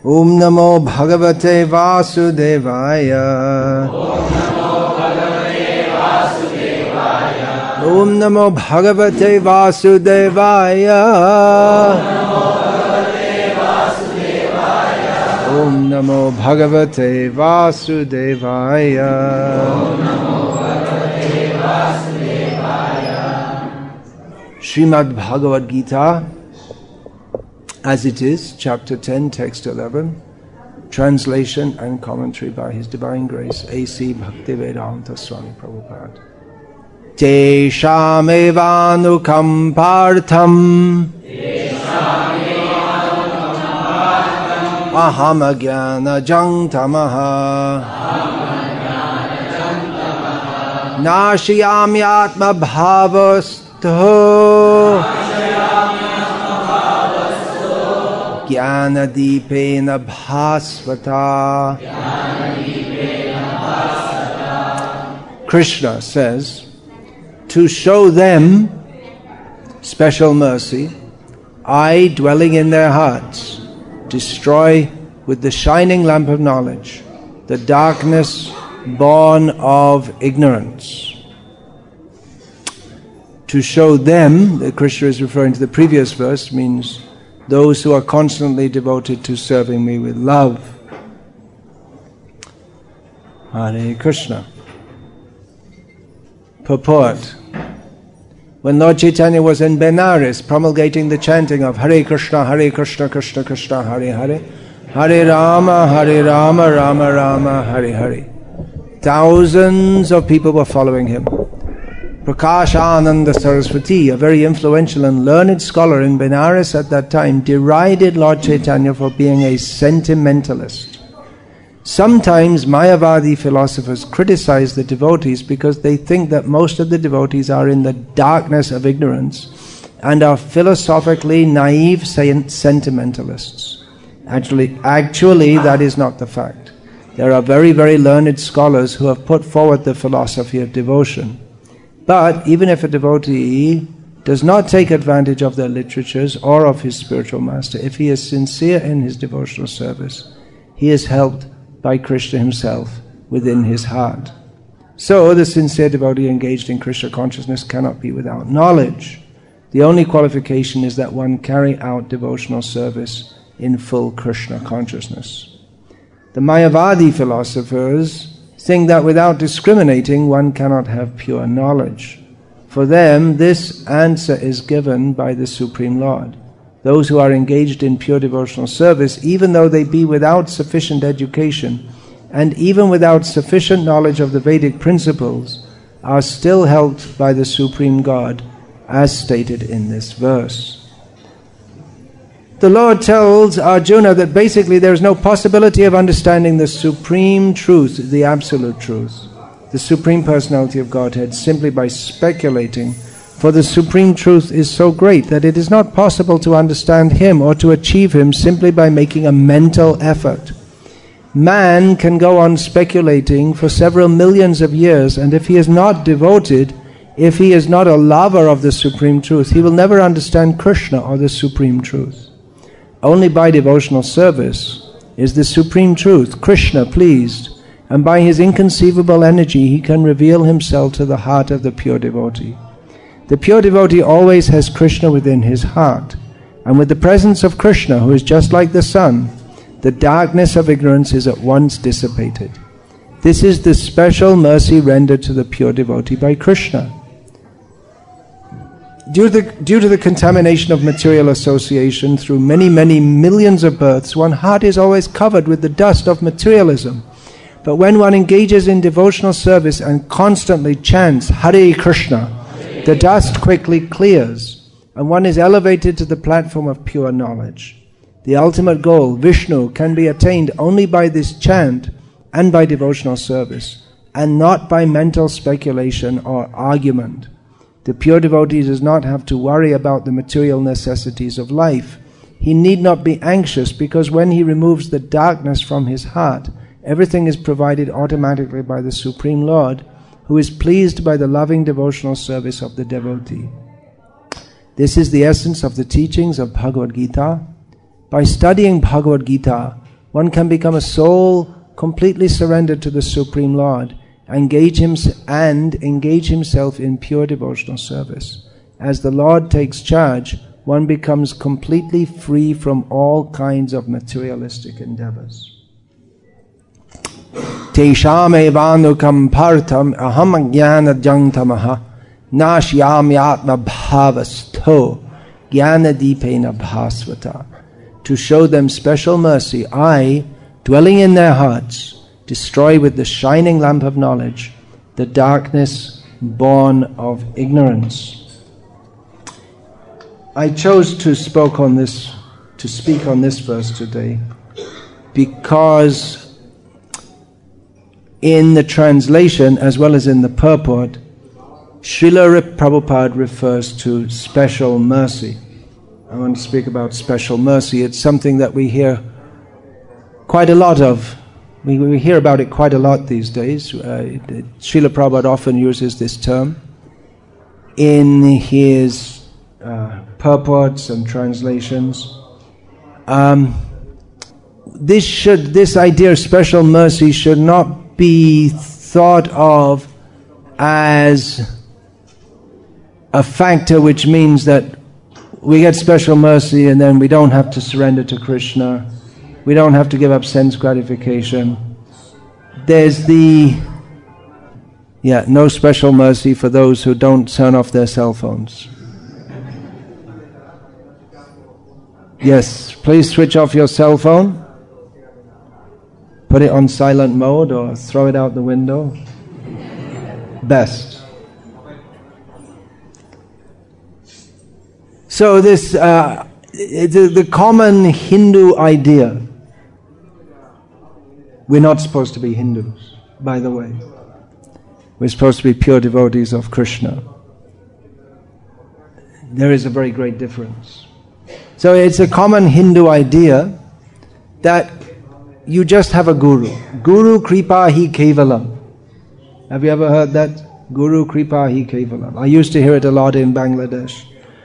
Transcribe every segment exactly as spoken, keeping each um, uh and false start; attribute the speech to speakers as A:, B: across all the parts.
A: Om Namo Bhagavate Vasudevaya. Om Namo Bhagavate Vasudevaya. Om Namo Bhagavate Vasudevaya. Srimad Bhagavad Gita, as it is, chapter ten, text eleven, translation and commentary by His Divine Grace, A C Bhaktivedanta Swami Prabhupada. Teshamevanukampartham aham agyana jangtamaha nashiyami atma bhavasto Jnanadipena bhasvata. Krishna says, to show them special mercy, I, dwelling in their hearts, destroy with the shining lamp of knowledge the darkness born of ignorance. To show them, that Krishna is referring to the previous verse, means those who are constantly devoted to serving me with love. Hare Krishna. Purport. When Lord Chaitanya was in Benares promulgating the chanting of Hare Krishna, Hare Krishna, Krishna Krishna, Hare Hare, Hare Rama, Hare Rama, Rama Rama, Hare Hare, thousands of people were following him. Prakashananda Saraswati, a very influential and learned scholar in Benares at that time, derided Lord Chaitanya for being a sentimentalist. Sometimes Mayavadi philosophers criticize the devotees because they think that most of the devotees are in the darkness of ignorance and are philosophically naive sentimentalists. Actually, actually, that is not the fact. There are very, very learned scholars who have put forward the philosophy of devotion. But even if a devotee does not take advantage of their literatures or of his spiritual master, if he is sincere in his devotional service, he is helped by Krishna himself within his heart. So the sincere devotee engaged in Krishna consciousness cannot be without knowledge. The only qualification is that one carry out devotional service in full Krishna consciousness. The Mayavadi philosophers think that without discriminating one cannot have pure knowledge. For them, this answer is given by the Supreme Lord. Those who are engaged in pure devotional service, even though they be without sufficient education and even without sufficient knowledge of the Vedic principles, are still helped by the Supreme God, as stated in this verse. The Lord tells Arjuna that basically there is no possibility of understanding the supreme truth, the absolute truth, the Supreme Personality of Godhead, simply by speculating, for the supreme truth is so great that it is not possible to understand Him or to achieve Him simply by making a mental effort. Man can go on speculating for several millions of years, and if he is not devoted, if he is not a lover of the supreme truth, he will never understand Krishna or the supreme truth. Only by devotional service is the supreme truth, Krishna, pleased, and by his inconceivable energy he can reveal himself to the heart of the pure devotee. The pure devotee always has Krishna within his heart, and with the presence of Krishna, who is just like the sun, the darkness of ignorance is at once dissipated. This is the special mercy rendered to the pure devotee by Krishna. Due to, the, due to the contamination of material association through many, many millions of births, one's heart is always covered with the dust of materialism. But when one engages in devotional service and constantly chants Hare Krishna, the dust quickly clears, and one is elevated to the platform of pure knowledge. The ultimate goal, Vishnu, can be attained only by this chant and by devotional service, and not by mental speculation or argument. The pure devotee does not have to worry about the material necessities of life. He need not be anxious, because when he removes the darkness from his heart, everything is provided automatically by the Supreme Lord, who is pleased by the loving devotional service of the devotee. This is the essence of the teachings of Bhagavad Gita. By studying Bhagavad Gita, One can become a soul completely surrendered to the Supreme Lord, engage him, and engage himself in pure devotional service. As the Lord takes charge, one becomes completely free from all kinds of materialistic endeavors. Tesham evanukam partam aham jnana jangtamaha nashyami atma bhavasto jnana dipena bhasvata. To show them special mercy, I, dwelling in their hearts, destroy with the shining lamp of knowledge the darkness born of ignorance. I chose to spoke on this, to speak on this verse today because in the translation as well as in the purport, Srila Prabhupada refers to special mercy. I want to speak about special mercy. It's something that we hear quite a lot of. We, we hear about it quite a lot these days. Uh, Srila Prabhupada often uses this term in his uh, purports and translations. Um, this should, this idea of special mercy should not be thought of as a factor which means that we get special mercy and then we don't have to surrender to Krishna. We don't have to give up sense gratification. There's the, yeah, no special mercy for those who don't turn off their cell phones. Yes, please switch off your cell phone. Put it on silent mode or throw it out the window. Best. So this, uh, the, the common Hindu idea, we're not supposed to be Hindus, by the way. We're supposed to be pure devotees of Krishna. There is a very great difference. So it's a common Hindu idea that you just have a guru. Guru kripa hi kevalam. Have you ever heard that? Guru kripa hi kevalam. I used to hear it a lot in Bangladesh.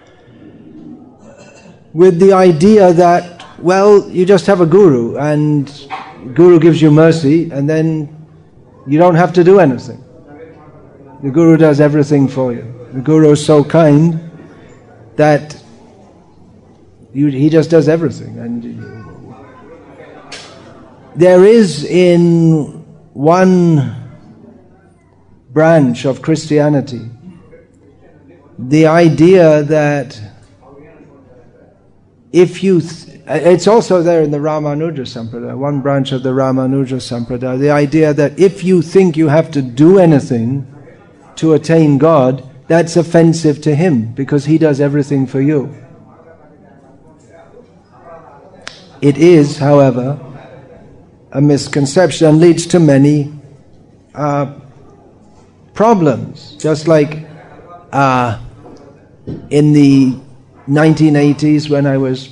A: With the idea that, well, you just have a guru and guru gives you mercy and then you don't have to do anything. The guru does everything for you. The guru is so kind that you, he just does everything. And you, there is in one branch of Christianity the idea that if you, th- it's also there in the Ramanuja Sampradaya, one branch of the Ramanuja Sampradaya, the idea that if you think you have to do anything to attain God, that's offensive to Him because He does everything for you. It is, however, a misconception and leads to many uh, problems. Just like uh, in the nineteen eighties when I was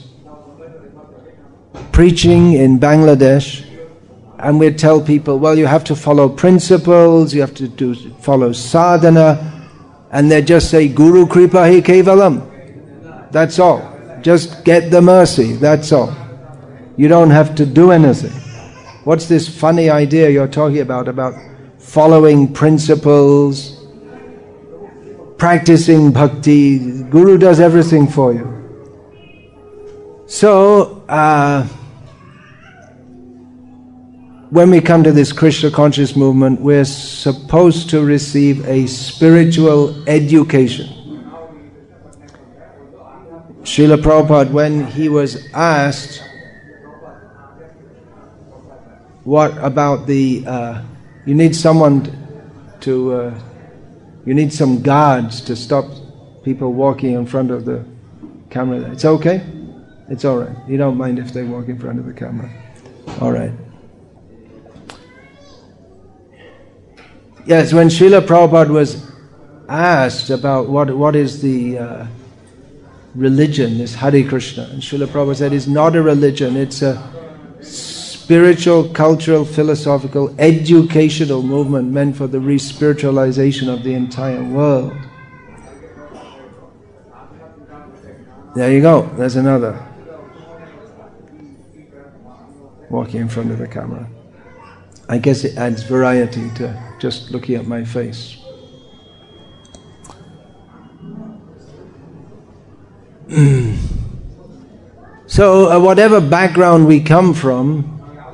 A: preaching in Bangladesh, and we'd tell people, well, you have to follow principles, you have to do follow sadhana, and they'd just say, Guru kripa hi kevalam. That's all. Just get the mercy, that's all. You don't have to do anything. What's this funny idea you're talking about, about following principles, practicing bhakti? Guru does everything for you. So, uh, when we come to this Krishna conscious movement, we're supposed to receive a spiritual education. Srila Prabhupada, when he was asked, what about the, uh, you need someone to, uh, you need some guards to stop people walking in front of the camera. It's okay? It's all right. You don't mind if they walk in front of the camera. All right. Yes, when Srila Prabhupada was asked about what what is the uh, religion, this Hare Krishna, and Srila Prabhupada said it's not a religion, it's a spiritual, cultural, philosophical, educational movement meant for the re-spiritualization of the entire world. There you go, there's another. walking in front of the camera. I guess it adds variety to just looking at my face. So uh, whatever background we come from,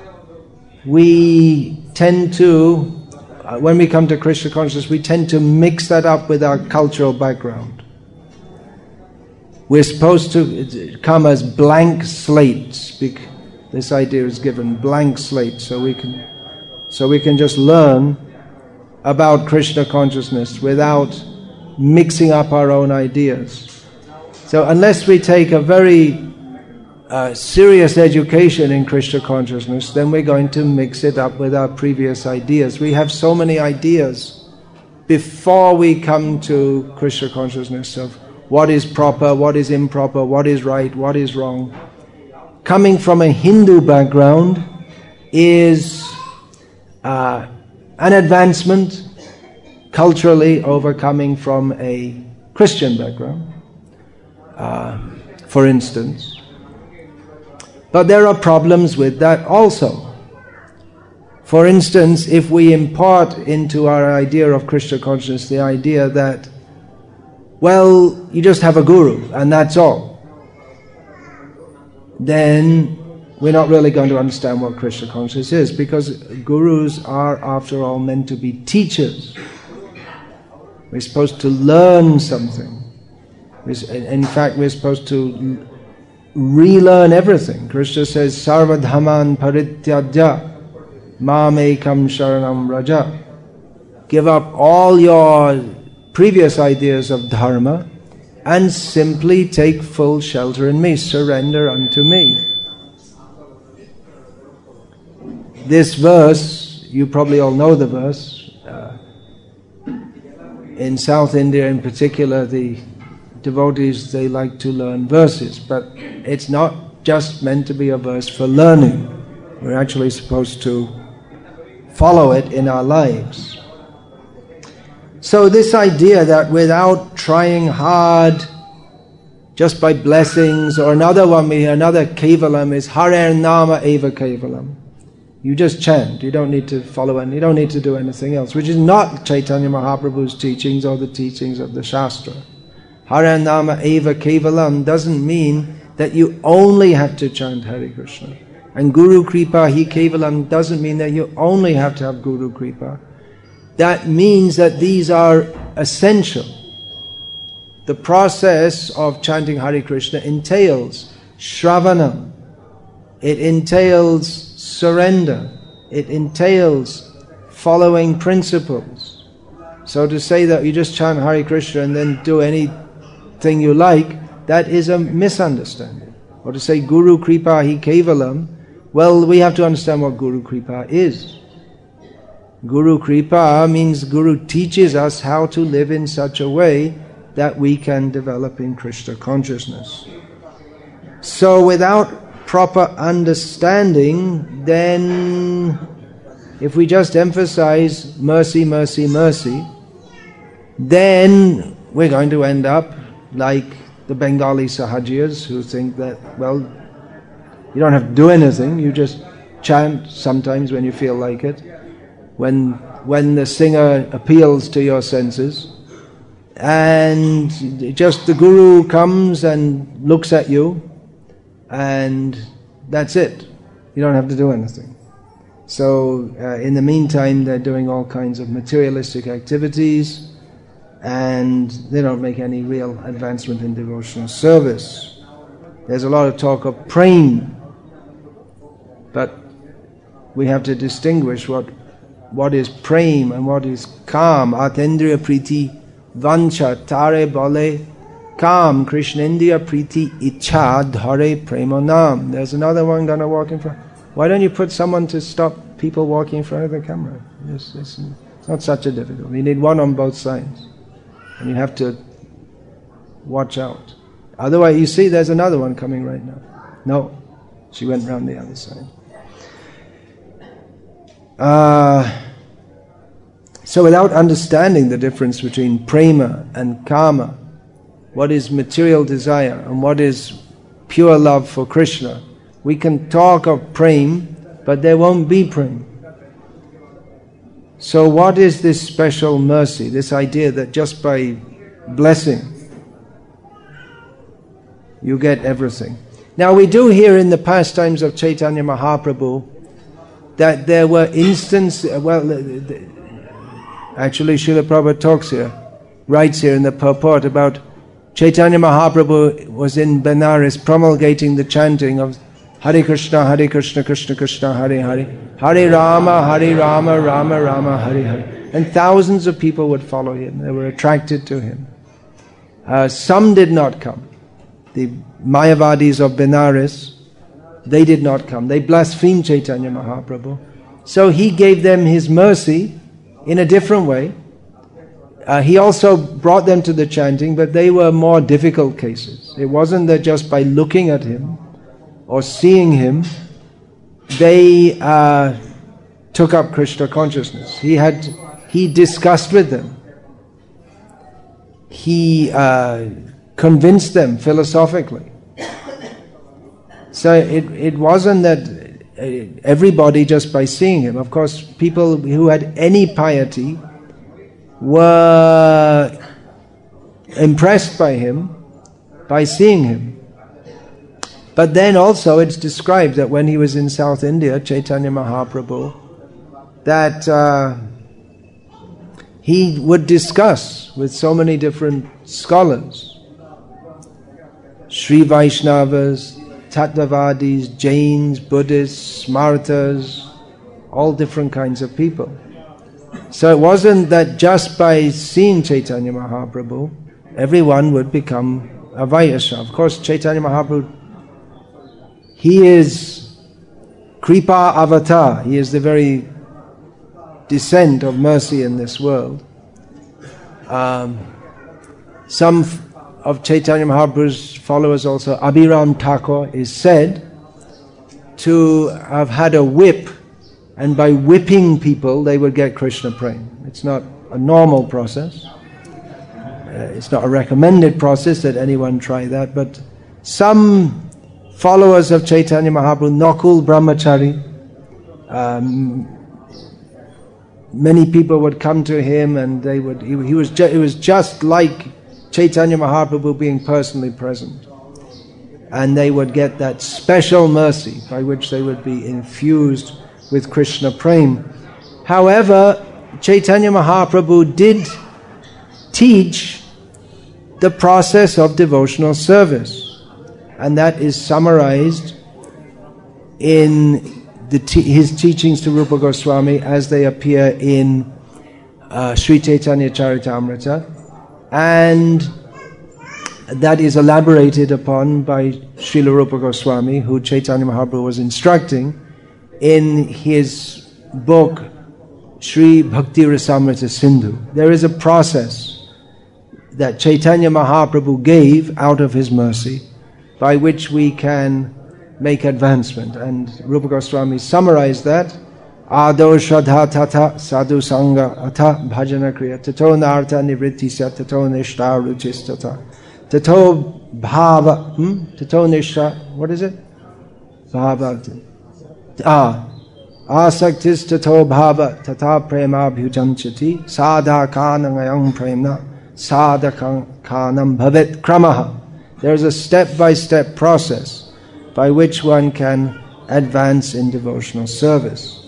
A: we tend to, uh, when we come to Krishna consciousness, we tend to mix that up with our cultural background. We're supposed to come as blank slates. This idea is given, blank slate, so we can, so we can just learn about Krishna consciousness without mixing up our own ideas. So unless we take a very uh, serious education in Krishna consciousness, then we're going to mix it up with our previous ideas. We have so many ideas before we come to Krishna consciousness of what is proper, what is improper, what is right, what is wrong. Coming from a Hindu background is uh, an advancement culturally over coming from a Christian background, uh, for instance. But there are problems with that also. For instance, if we impart into our idea of Krishna consciousness the idea that, well, you just have a guru and that's all, then we're not really going to understand what Krishna consciousness is, because gurus are, after all, meant to be teachers. We're supposed to learn something. In fact, we're supposed to relearn everything. Krishna says, Sarva dhamman parityajya mam ekam sharanam raja. Give up all your previous ideas of dharma and simply take full shelter in me, surrender unto me. This verse, you probably all know the verse. Uh, in South India in particular, the devotees, they like to learn verses, but it's not just meant to be a verse for learning. We're actually supposed to follow it in our lives. So this idea that without trying hard, just by blessings, or another one, another kevalam is Harer Nama Eva Kevalam. You just chant, you don't need to follow and you don't need to do anything else, which is not Chaitanya Mahaprabhu's teachings or the teachings of the Shastra. Hare Nama Eva Kevalam doesn't mean that you only have to chant Hare Krishna. And Guru Kripa Hi Kevalam doesn't mean that you only have to have Guru Kripa. That means that these are essential. The process of chanting Hare Krishna entails Shravanam. It entails surrender. It entails following principles. So to say that you just chant Hare Krishna and then do anything you like, that is a misunderstanding. Or to say Guru Kripa Hi Kevalam, well, we have to understand what Guru Kripa is. Guru Kripa means Guru teaches us how to live in such a way that we can develop in Krishna consciousness. So without proper understanding, then if we just emphasize mercy, mercy, mercy, then we're going to end up like the Bengali Sahajiyas who think that, well, you don't have to do anything, you just chant sometimes when you feel like it. When, when the singer appeals to your senses, and just the Guru comes and looks at you, and that's it. You don't have to do anything. So uh, in the meantime, they're doing all kinds of materialistic activities, and they don't make any real advancement in devotional service. There's a lot of talk of prem, but we have to distinguish what what is prem and what is kam. Atendriya priti vancha tare bale kam krishnendriya priti icha dhare premanam. There's another one gonna walk in front. Why don't you put someone to stop people walking in front of the camera? It's, it's, it's not such a difficult. You need one on both sides, and you have to watch out. Otherwise, you see, there's another one coming right now. No, she went round the other side. Uh, so without understanding the difference between prema and kama, what is material desire and what is pure love for Krishna, We can talk of prem, but there won't be prem. So what is this special mercy, this idea that just by blessing you get everything? Now we do hear in the pastimes of Chaitanya Mahaprabhu that there were instances, well, actually Srila Prabhupada talks here, writes here in the purport about Chaitanya Mahaprabhu was in Benares promulgating the chanting of Hare Krishna, Hare Krishna, Krishna Krishna, Hare Hare, Hare Rama, Hare Rama, Rama Rama, Hare Hare. And thousands of people would follow him. They were attracted to him. Uh, some did not come. The Mayavadis of Benares, they did not come. They blasphemed Chaitanya Mahaprabhu. So he gave them his mercy in a different way. Uh, he also brought them to the chanting, but they were more difficult cases. It wasn't that just by looking at him or seeing him, they uh, took up Krishna consciousness. He had, he discussed with them. He uh, convinced them philosophically. So it, it wasn't that everybody just by seeing him. Of course, people who had any piety were impressed by him by seeing him. But then also it's described that when he was in South India, Chaitanya Mahaprabhu, that uh, he would discuss with so many different scholars, Sri Vaishnavas, Tattvavadis, Jains, Buddhists, Smartas, all different kinds of people. So it wasn't that just by seeing Chaitanya Mahaprabhu, everyone would become a Vaishnava. Of course, Chaitanya Mahaprabhu, he is Kripa Avatar. He is the very descent of mercy in this world. Um, some f- of Chaitanya Mahaprabhu's followers also, Abhiram Thakur, is said to have had a whip, and by whipping people they would get Krishna prem. It's not a normal process. Uh, it's not a recommended process that anyone try that, but some followers of Chaitanya Mahaprabhu, Nakul Brahmachari, um, many people would come to him and they would, he, he was ju- it was just like Chaitanya Mahaprabhu being personally present. And they would get that special mercy by which they would be infused with Krishna prem. However, Chaitanya Mahaprabhu did teach the process of devotional service. And that is summarized in the te- his teachings to Rupa Goswami as they appear in uh, Sri Chaitanya Charitamrita, and that is elaborated upon by Srila Rupa Goswami, who Chaitanya Mahaprabhu was instructing in his book Sri Bhakti Rasamrita Sindhu. There is a process that Chaitanya Mahaprabhu gave out of his mercy by which we can make advancement. And Rupa Goswami summarized that, Ado Shraddha Tata Sadhu Sangha Atha Bhajana Kriya Tato Nartha Nivrittisya Tato Nishta Ruchis Tata Tato Bhava hmm? Tato Nishta, what is it? Bhava Ah Asaktis Tato Bhava Tata Prema Bhujanchati Sadha Kanangayam Premna Sadha Kanam Bhavet Kramaha. There is a step-by-step process by which one can advance in devotional service.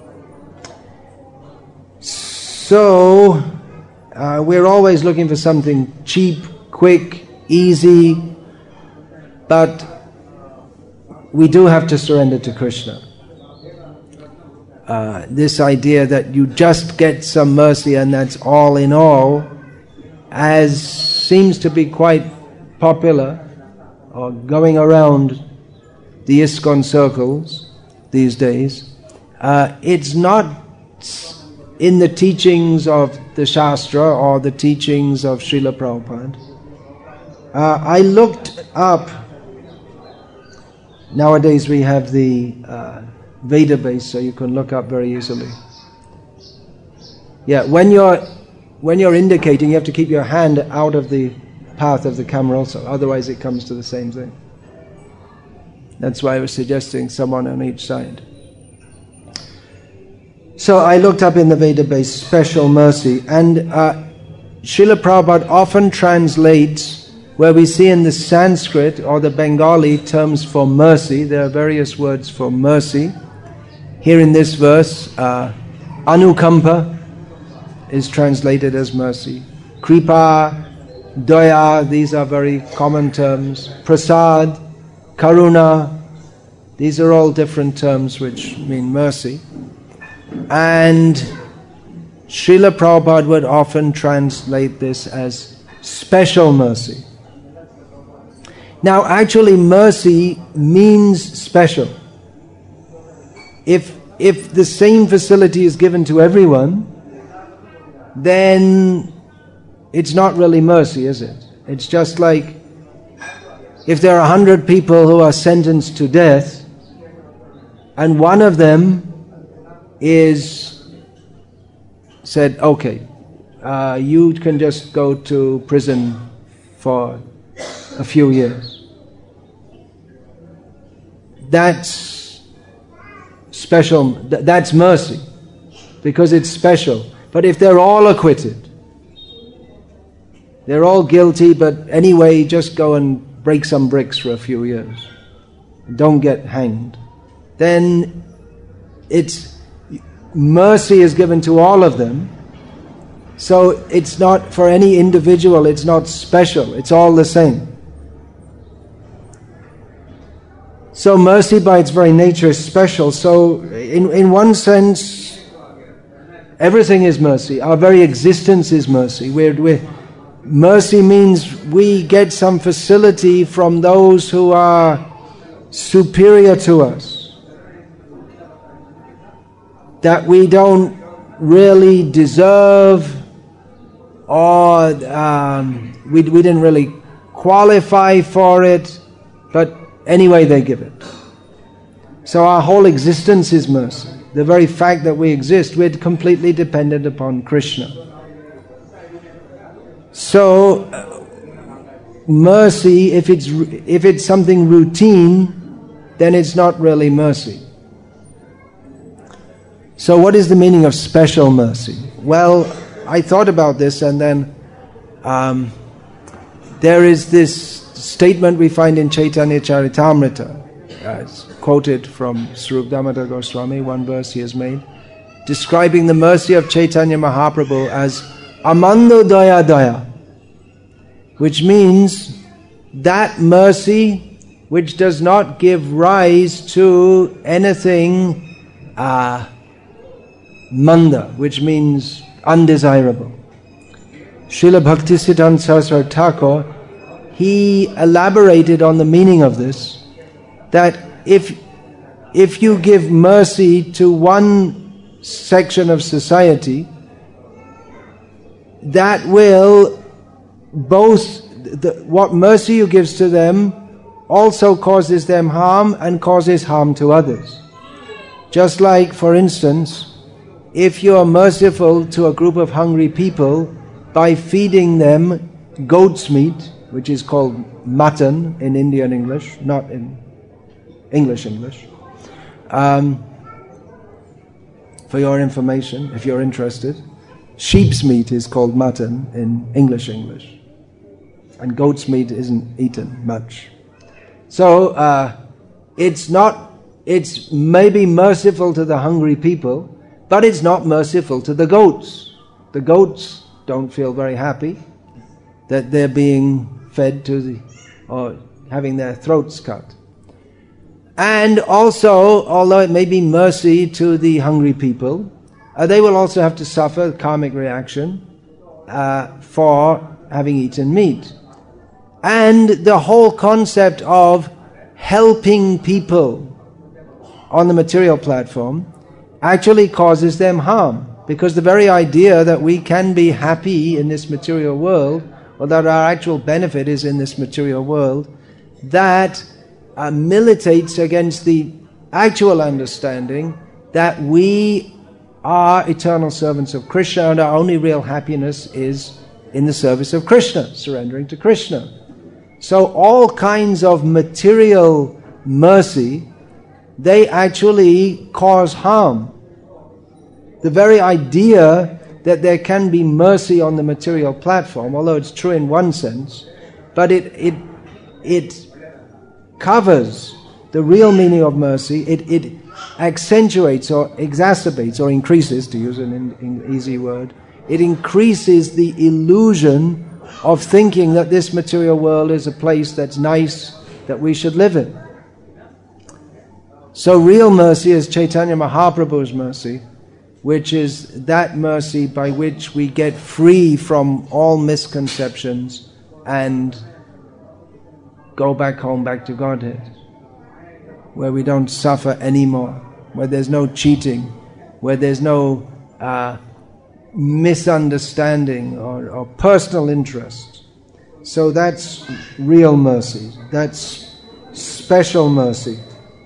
A: So, uh, we're always looking for something cheap, quick, easy, but we do have to surrender to Krishna. Uh, this idea that you just get some mercy and that's all in all, as seems to be quite popular or going around the ISKCON circles these days. Uh, it's not in the teachings of the Shastra or the teachings of Srila Prabhupada. Uh, I looked up, nowadays we have the uh, Veda base, so you can look up very easily. Yeah, when you're when you're indicating, you have to keep your hand out of the path of the camera also, otherwise it comes to the same thing. That's why I was suggesting someone on each side. So I looked up in the Veda-based special mercy, and uh, Srila Prabhupada often translates where we see in the Sanskrit or the Bengali terms for mercy. There are various words for mercy. Here in this verse, uh, Anukampa is translated as mercy. Kripa, Daya, these are very common terms. Prasad, Karuna, these are all different terms which mean mercy. And Srila Prabhupada would often translate this as special mercy. Now actually mercy means special. If, if the same facility is given to everyone, then it's not really mercy, is it? It's just like if there are a hundred people who are sentenced to death and one of them is said, okay, uh, you can just go to prison for a few years. That's special, th- that's mercy, because it's special. But if they're all acquitted, they're all guilty, but anyway, just go and break some bricks for a few years, don't get hanged, then it's mercy is given to all of them. So it's not for any individual, it's not special, it's all the same. So mercy by its very nature is special. So in, in one sense, everything is mercy. Our very existence is mercy. We're, we're, mercy means we get some facility from those who are superior to us, that we don't really deserve, or um, we, we didn't really qualify for it, but anyway they give it. So our whole existence is mercy. The very fact that we exist, we're completely dependent upon Krishna. So uh, mercy, if it's if it's something routine, then it's not really mercy. So what is the meaning of special mercy? Well, I thought about this, and then um, there is this statement we find in Chaitanya Charitamrita. Uh, it's quoted from Swarup Damodar Goswami, one verse he has made, describing the mercy of Chaitanya Mahaprabhu as Amando Daya Daya, which means that mercy which does not give rise to anything uh, manda, which means undesirable. Srila Bhaktisiddhanta Saraswati Thakur, he elaborated on the meaning of this, that if if you give mercy to one section of society, that will both, the, what mercy you give to them also causes them harm and causes harm to others. Just like, for instance, if you are merciful to a group of hungry people by feeding them goat's meat, which is called mutton in Indian English, not in English English. Um, for your information, if you're interested, sheep's meat is called mutton in English English, and goat's meat isn't eaten much. So uh, it's not, it's maybe merciful to the hungry people, but it's not merciful to the goats. The goats don't feel very happy that they're being fed to the, or having their throats cut. And also, although it may be mercy to the hungry people, uh, they will also have to suffer karmic reaction uh, for having eaten meat. And the whole concept of helping people on the material platform actually causes them harm, because the very idea that we can be happy in this material world, or that our actual benefit is in this material world, that uh, militates against the actual understanding that we are eternal servants of Krishna, and our only real happiness is in the service of Krishna, surrendering to Krishna. So all kinds of material mercy, they actually cause harm. The very idea that there can be mercy on the material platform, although it's true in one sense, but it it it covers the real meaning of mercy. It it accentuates or exacerbates or increases, to use an, an easy word, it increases the illusion of thinking that this material world is a place that's nice, that we should live in. So real mercy is Chaitanya Mahaprabhu's mercy, which is that mercy by which we get free from all misconceptions and go back home, back to Godhead, where we don't suffer anymore, where there's no cheating, where there's no uh, misunderstanding or, or personal interest. So that's real mercy. That's special mercy.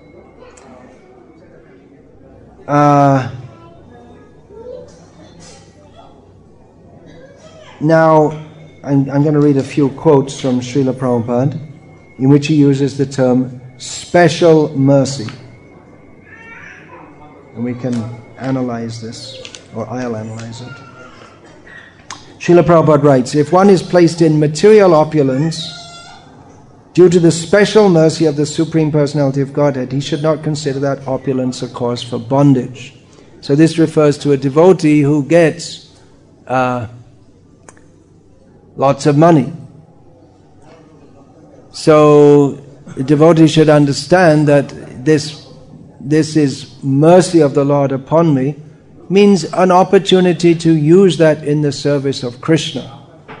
A: Uh, now, I'm, I'm going to read a few quotes from Srila Prabhupada, in which he uses the term special mercy. And we can analyze this, or I'll analyze it. Srila Prabhupada writes, if one is placed in material opulence due to the special mercy of the Supreme Personality of Godhead, he should not consider that opulence a cause for bondage. So this refers to a devotee who gets uh, lots of money. So the devotee should understand that this, this is mercy of the Lord upon me, means an opportunity to use that in the service of Krishna.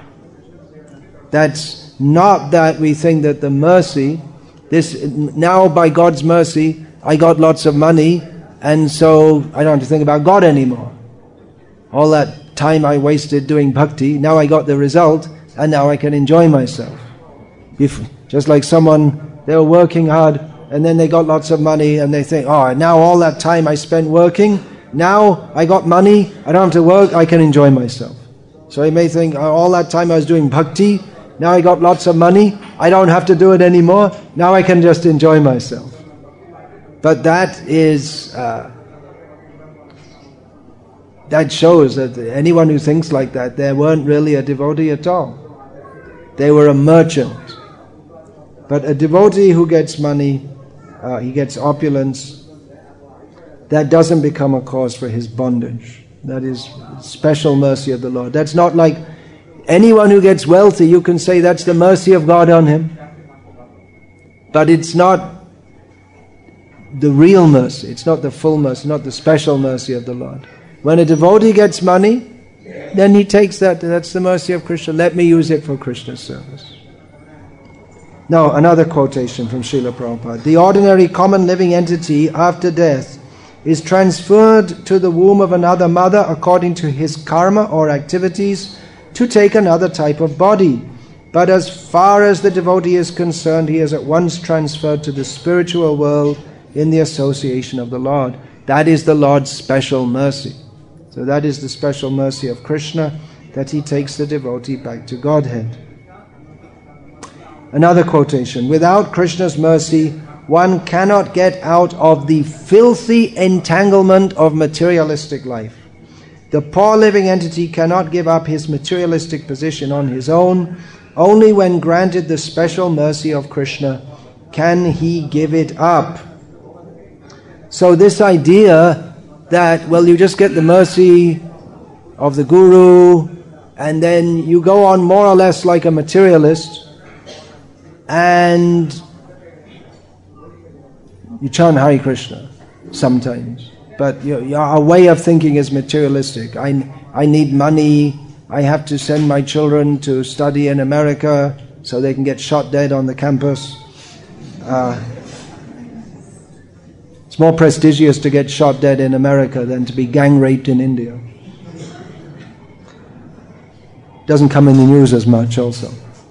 A: That's not that we think that the mercy, this now by God's mercy, I got lots of money, and so I don't have to think about God anymore. All that time I wasted doing bhakti, now I got the result, and now I can enjoy myself. If, just like someone, they were working hard, and then they got lots of money, and they think, oh, now all that time I spent working, now I got money, I don't have to work, I can enjoy myself. So you may think, oh, all that time I was doing bhakti, now I got lots of money, I don't have to do it anymore, now I can just enjoy myself. But that is, uh, that shows that anyone who thinks like that, they weren't really a devotee at all. They were a merchant. But a devotee who gets money, uh, he gets opulence, that doesn't become a cause for his bondage. That is special mercy of the Lord. That's not like anyone who gets wealthy, you can say that's the mercy of God on him. But it's not the real mercy. It's not the full mercy, not the special mercy of the Lord. When a devotee gets money, then he takes that, that's the mercy of Krishna. Let me use it for Krishna's service. Now, another quotation from Srila Prabhupada. The ordinary common living entity after death is transferred to the womb of another mother according to his karma or activities to take another type of body. But as far as the devotee is concerned, he is at once transferred to the spiritual world in the association of the Lord. That is the Lord's special mercy. So that is the special mercy of Krishna, that he takes the devotee back to Godhead. Another quotation. Without Krishna's mercy, one cannot get out of the filthy entanglement of materialistic life. The poor living entity cannot give up his materialistic position on his own. Only when granted the special mercy of Krishna can he give it up. So this idea that, well, you just get the mercy of the Guru, and then you go on more or less like a materialist, and you chant Hare Krishna sometimes, but your, your way of thinking is materialistic. I, I need money, I have to send my children to study in America so they can get shot dead on the campus. Uh, it's more prestigious to get shot dead in America than to be gang raped in India. Doesn't come in the news as much also.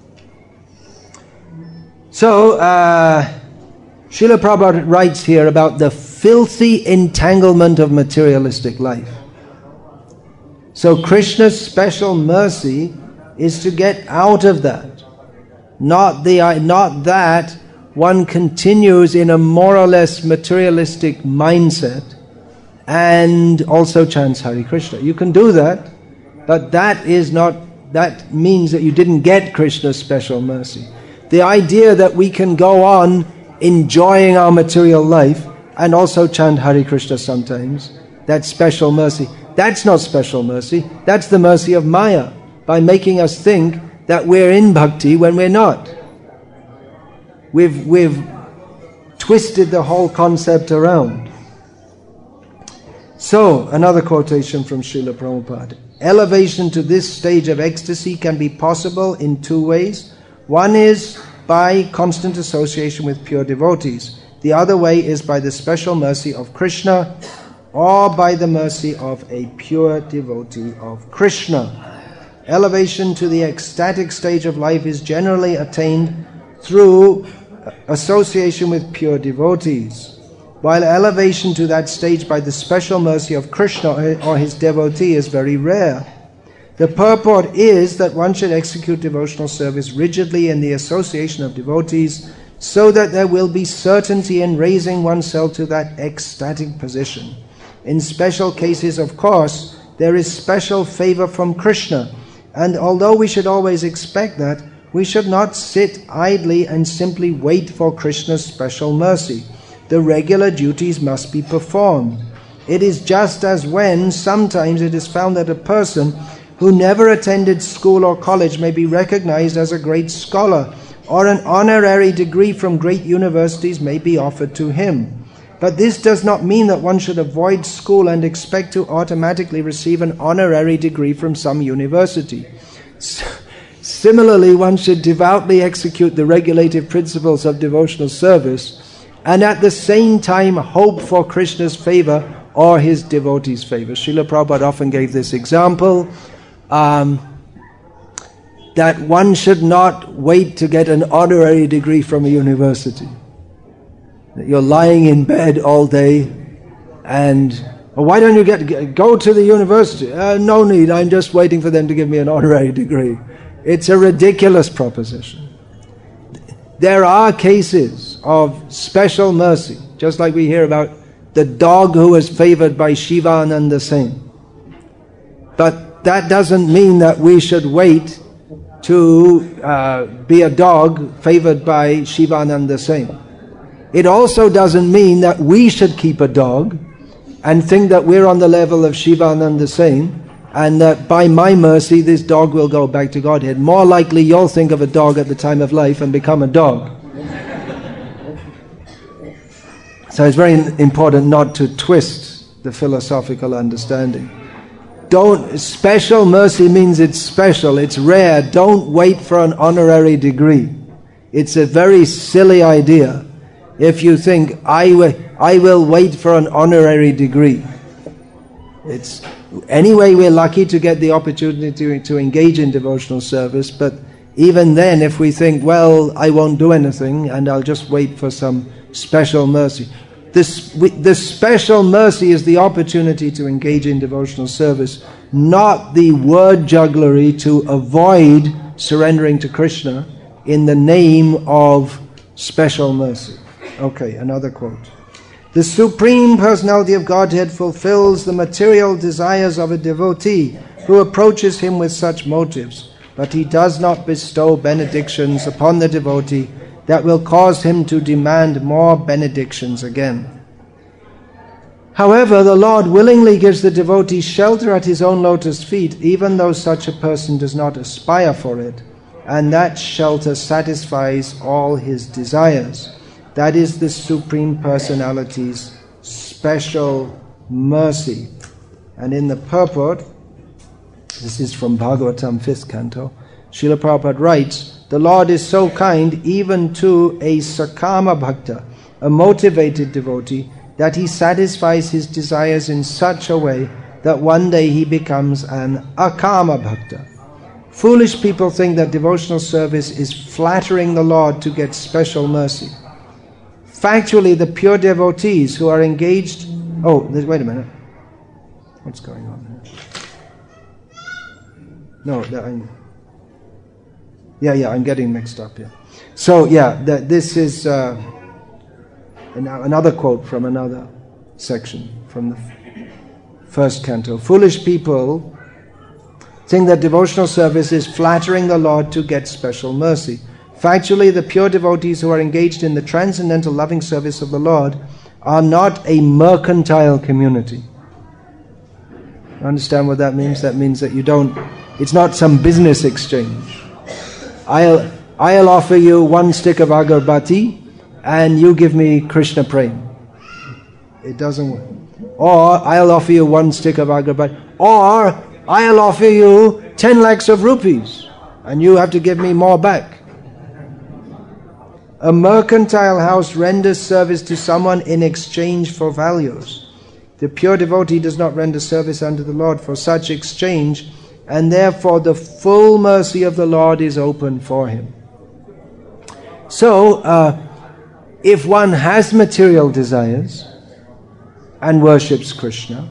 A: So, uh, Srila Prabhupada writes here about the filthy entanglement of materialistic life. So Krishna's special mercy is to get out of that. Not the, not that one continues in a more or less materialistic mindset and also chants Hare Krishna. You can do that, but that is not, that means that you didn't get Krishna's special mercy. The idea that we can go on enjoying our material life and also chant Hare Krishna sometimes, that's special mercy. That's not special mercy, that's the mercy of Maya, by making us think that we're in bhakti when we're not. We've, we've twisted the whole concept around. So, another quotation from Srila Prabhupada. Elevation to this stage of ecstasy can be possible in two ways. One is by constant association with pure devotees. The other way is by the special mercy of Krishna or by the mercy of a pure devotee of Krishna. Elevation to the ecstatic stage of life is generally attained through association with pure devotees, while elevation to that stage by the special mercy of Krishna or his devotee is very rare. The purport is that one should execute devotional service rigidly in the association of devotees so that there will be certainty in raising oneself to that ecstatic position. In special cases, of course, there is special favor from Krishna, and although we should always expect that, we should not sit idly and simply wait for Krishna's special mercy. The regular duties must be performed. It is just as when sometimes it is found that a person who never attended school or college may be recognized as a great scholar, or an honorary degree from great universities may be offered to him. But this does not mean that one should avoid school and expect to automatically receive an honorary degree from some university. Similarly, one should devoutly execute the regulative principles of devotional service and at the same time hope for Krishna's favor or his devotees' favor. Srila Prabhupada often gave this example, um, that one should not wait to get an honorary degree from a university. That you're lying in bed all day and, well, why don't you get go to the university? Uh, no need, I'm just waiting for them to give me an honorary degree. It's a ridiculous proposition. There are cases of special mercy, just like we hear about the dog who was favored by Shivananda Sen. But that doesn't mean that we should wait to uh, be a dog favored by Shivananda Sen. It also doesn't mean that we should keep a dog and think that we're on the level of Shivananda Sen and that by my mercy this dog will go back to Godhead. More likely you'll think of a dog at the time of life and become a dog. So it's very important not to twist the philosophical understanding. Don't, special mercy means it's special, it's rare. Don't wait for an honorary degree. It's a very silly idea if you think, I, w- I will wait for an honorary degree. It's anyway, we're lucky to get the opportunity to, to engage in devotional service, but even then, if we think, well, I won't do anything and I'll just wait for some special mercy. This, the special mercy is the opportunity to engage in devotional service, not the word jugglery to avoid surrendering to Krishna in the name of special mercy. Okay, another quote. The Supreme Personality of Godhead fulfills the material desires of a devotee who approaches him with such motives, but he does not bestow benedictions upon the devotee that will cause him to demand more benedictions again. However, the Lord willingly gives the devotee shelter at his own lotus feet, even though such a person does not aspire for it, and that shelter satisfies all his desires. That is the Supreme Personality's special mercy. And in the purport, this is from Bhagavatam, fifth canto, Srila Prabhupada writes, the Lord is so kind even to a Sakama Bhakta, a motivated devotee, that he satisfies his desires in such a way that one day he becomes an Akama Bhakta. Foolish people think that devotional service is flattering the Lord to get special mercy. Factually, the pure devotees who are engaged... Oh, wait a minute. What's going on here? No, I'm... Yeah, yeah, I'm getting mixed up here. So yeah, th- this is uh, an- another quote from another section from the f- first canto. Foolish people think that devotional service is flattering the Lord to get special mercy. Factually, the pure devotees who are engaged in the transcendental loving service of the Lord are not a mercantile community. Understand what that means? That means that you don't, it's not some business exchange. I'll, I'll offer you one stick of agarbatti and you give me Krishna Prem. It doesn't work. Or I'll offer you one stick of agarbatti. Or I'll offer you ten lakhs of rupees and you have to give me more back. A mercantile house renders service to someone in exchange for values. The pure devotee does not render service unto the Lord for such exchange, and therefore the full mercy of the Lord is open for him. So, uh, if one has material desires and worships Krishna,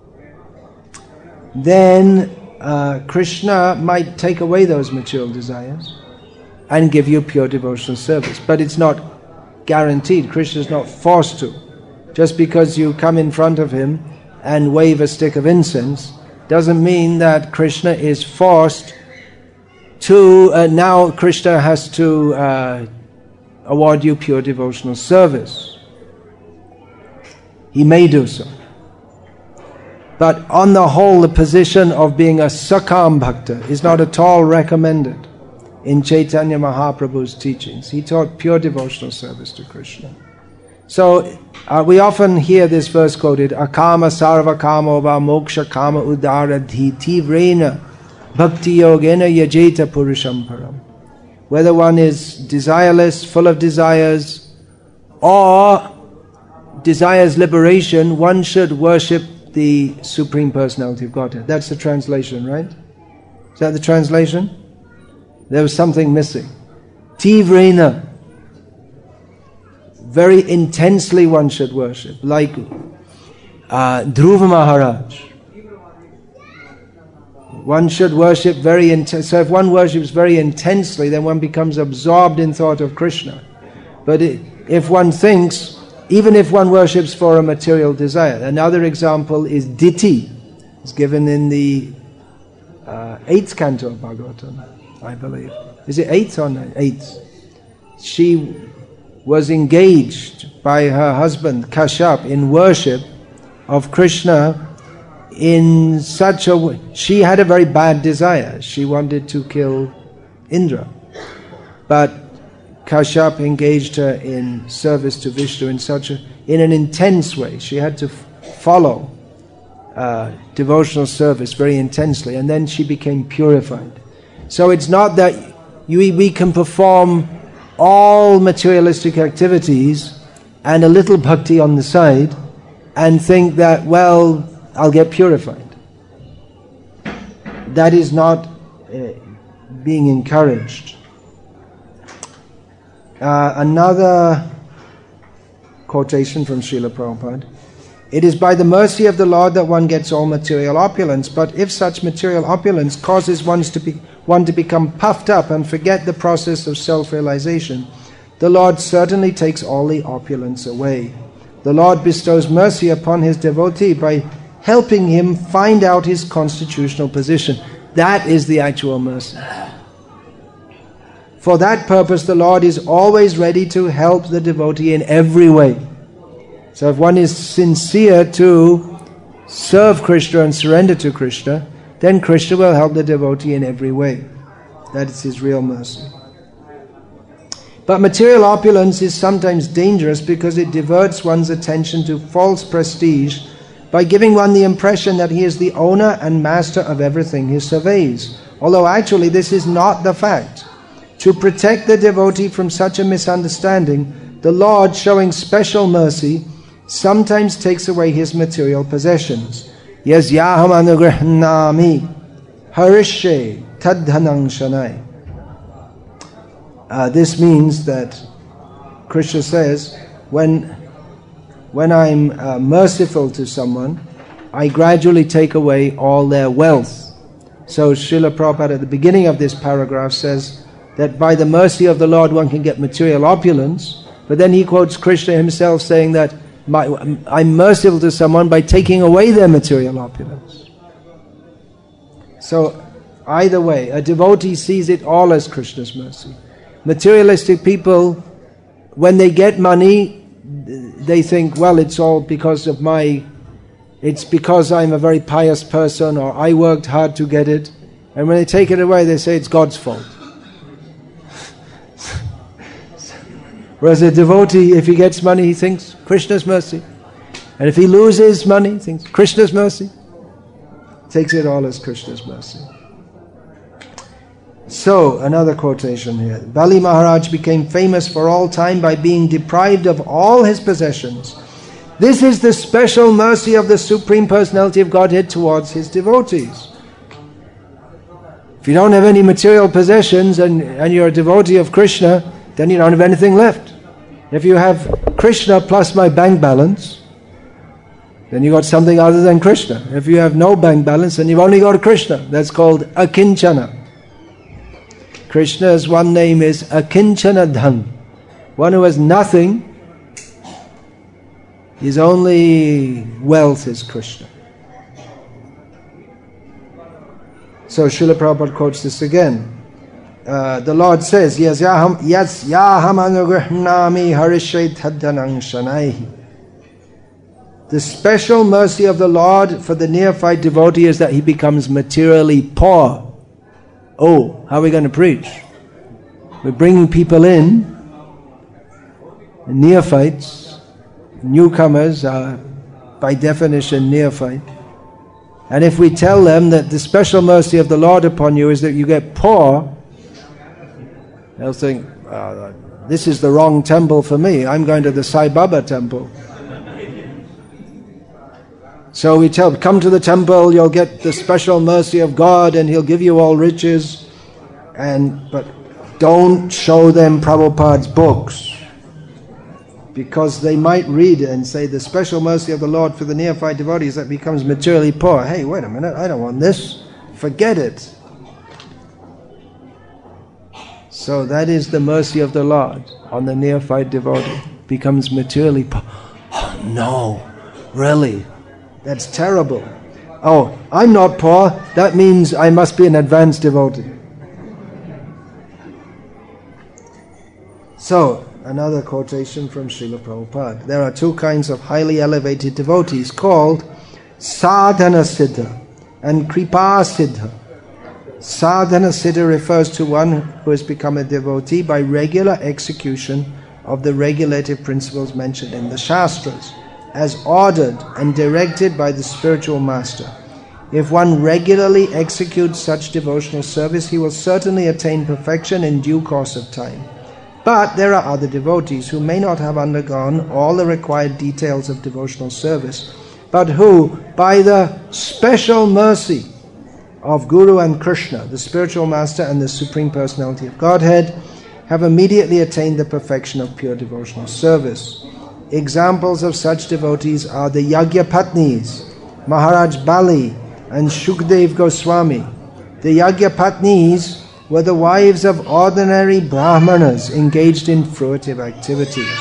A: then uh, Krishna might take away those material desires and give you pure devotional service. But it's not guaranteed. Krishna is not forced to. Just because you come in front of him and wave a stick of incense doesn't mean that Krishna is forced to, uh, now Krishna has to uh, award you pure devotional service. He may do so. But on the whole, the position of being a Sakam Bhakta is not at all recommended in Chaitanya Mahaprabhu's teachings. He taught pure devotional service to Krishna. So uh, we often hear this verse quoted, Akama sarva kamo va moksha kama udara dhiti vrena bhakti yogena yajeta purusham param. Whether one is desireless, full of desires, or desires liberation, one should worship the Supreme Personality of Godhead. That's the translation, right? Is that the translation? There was something missing. Tivrena. Very intensely one should worship, like uh, Dhruva Maharaj. One should worship very intensely. So if one worships very intensely, then one becomes absorbed in thought of Krishna. But it, if one thinks, even if one worships for a material desire, another example is Diti. It's given in the uh, eighth canto of Bhagavatam, I believe. Is it eighth or ninth? Eighth. She was engaged by her husband Kashyap in worship of Krishna in such a way. She had a very bad desire. She wanted to kill Indra. But Kashyap engaged her in service to Vishnu in such a, in an intense way. She had to f- follow uh, devotional service very intensely, and then she became purified. So it's not that you, we can perform all materialistic activities and a little bhakti on the side and think that, well, I'll get purified. That is not uh, being encouraged. Uh, another quotation from Srila Prabhupada. It is by the mercy of the Lord that one gets all material opulence, but if such material opulence causes one to, be, one to become puffed up and forget the process of self-realization, the Lord certainly takes all the opulence away. The Lord bestows mercy upon his devotee by helping him find out his constitutional position. That is the actual mercy. For that purpose, the Lord is always ready to help the devotee in every way. So if one is sincere to serve Krishna and surrender to Krishna, then Krishna will help the devotee in every way. That is his real mercy. But material opulence is sometimes dangerous because it diverts one's attention to false prestige by giving one the impression that he is the owner and master of everything he surveys, although actually this is not the fact. To protect the devotee from such a misunderstanding, the Lord, showing special mercy, sometimes takes away his material possessions. Yes, yaham anugrahnami harishe tadhanang shanai. Uh, this means that Krishna says, when, when I'm uh, merciful to someone, I gradually take away all their wealth. So Srila Prabhupada at the beginning of this paragraph says, that by the mercy of the Lord one can get material opulence, but then he quotes Krishna himself saying that my, I'm merciful to someone by taking away their material opulence. So either way, a devotee sees it all as Krishna's mercy. Materialistic people, when they get money, they think, well, it's all because of my, it's because I'm a very pious person, or I worked hard to get it. And when they take it away, they say it's God's fault. Whereas a devotee, if he gets money, he thinks Krishna's mercy. And if he loses money, he thinks Krishna's mercy. Takes it all as Krishna's mercy. So, another quotation here. Bali Maharaj became famous for all time by being deprived of all his possessions. This is the special mercy of the Supreme Personality of Godhead towards his devotees. If you don't have any material possessions and, and you're a devotee of Krishna, then you don't have anything left. If you have Krishna plus my bank balance, then you got something other than Krishna. If you have no bank balance, then you've only got Krishna. That's called Akinchana. Krishna's one name is Akinchana Dhan. One who has nothing, his only wealth is Krishna. So Srila Prabhupada quotes this again. Uh, the Lord says, Yes yaham yes yaham anugrahnami harishet haddanang shanaihi. The special mercy of the Lord for the neophyte devotee is that he becomes materially poor. Oh, how are we going to preach? We're bringing people in, neophytes, newcomers are by definition neophyte. And if we tell them that the special mercy of the Lord upon you is that you get poor, they'll think, oh, this is the wrong temple for me. I'm going to the Sai Baba temple. So we tell, come to the temple, you'll get the special mercy of God and He'll give you all riches. And but don't show them Prabhupada's books, because they might read it and say the special mercy of the Lord for the neophyte devotees that becomes materially poor. Hey, wait a minute, I don't want this. Forget it. So that is the mercy of the Lord on the neophyte devotee. Becomes materially poor. Oh no, really? That's terrible. Oh, I'm not poor. That means I must be an advanced devotee. So, another quotation from Srila Prabhupada. There are two kinds of highly elevated devotees called Sadhana Siddha and Kripa Siddha. Sadhana Siddha refers to one who has become a devotee by regular execution of the regulative principles mentioned in the Shastras, as ordered and directed by the spiritual master. If one regularly executes such devotional service, he will certainly attain perfection in due course of time. But there are other devotees who may not have undergone all the required details of devotional service, but who, by the special mercy of Guru and Krishna, the spiritual master and the Supreme Personality of Godhead, have immediately attained the perfection of pure devotional service. Examples of such devotees are the Yagyapatnis, Maharaj Bali, and Shukdev Goswami. The Yagyapatnis were the wives of ordinary Brahmanas engaged in fruitive activities.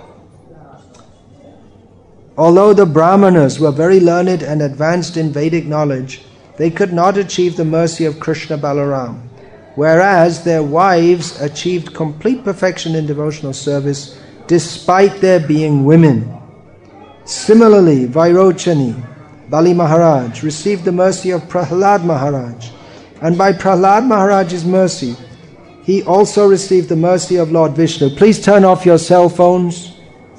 A: Although the Brahmanas were very learned and advanced in Vedic knowledge, they could not achieve the mercy of Krishna Balaram, whereas their wives achieved complete perfection in devotional service despite their being women. Similarly, Vairochani, Bali Maharaj, received the mercy of Prahlad Maharaj, and by Prahlad Maharaj's mercy, he also received the mercy of Lord Vishnu. Please turn off your cell phones.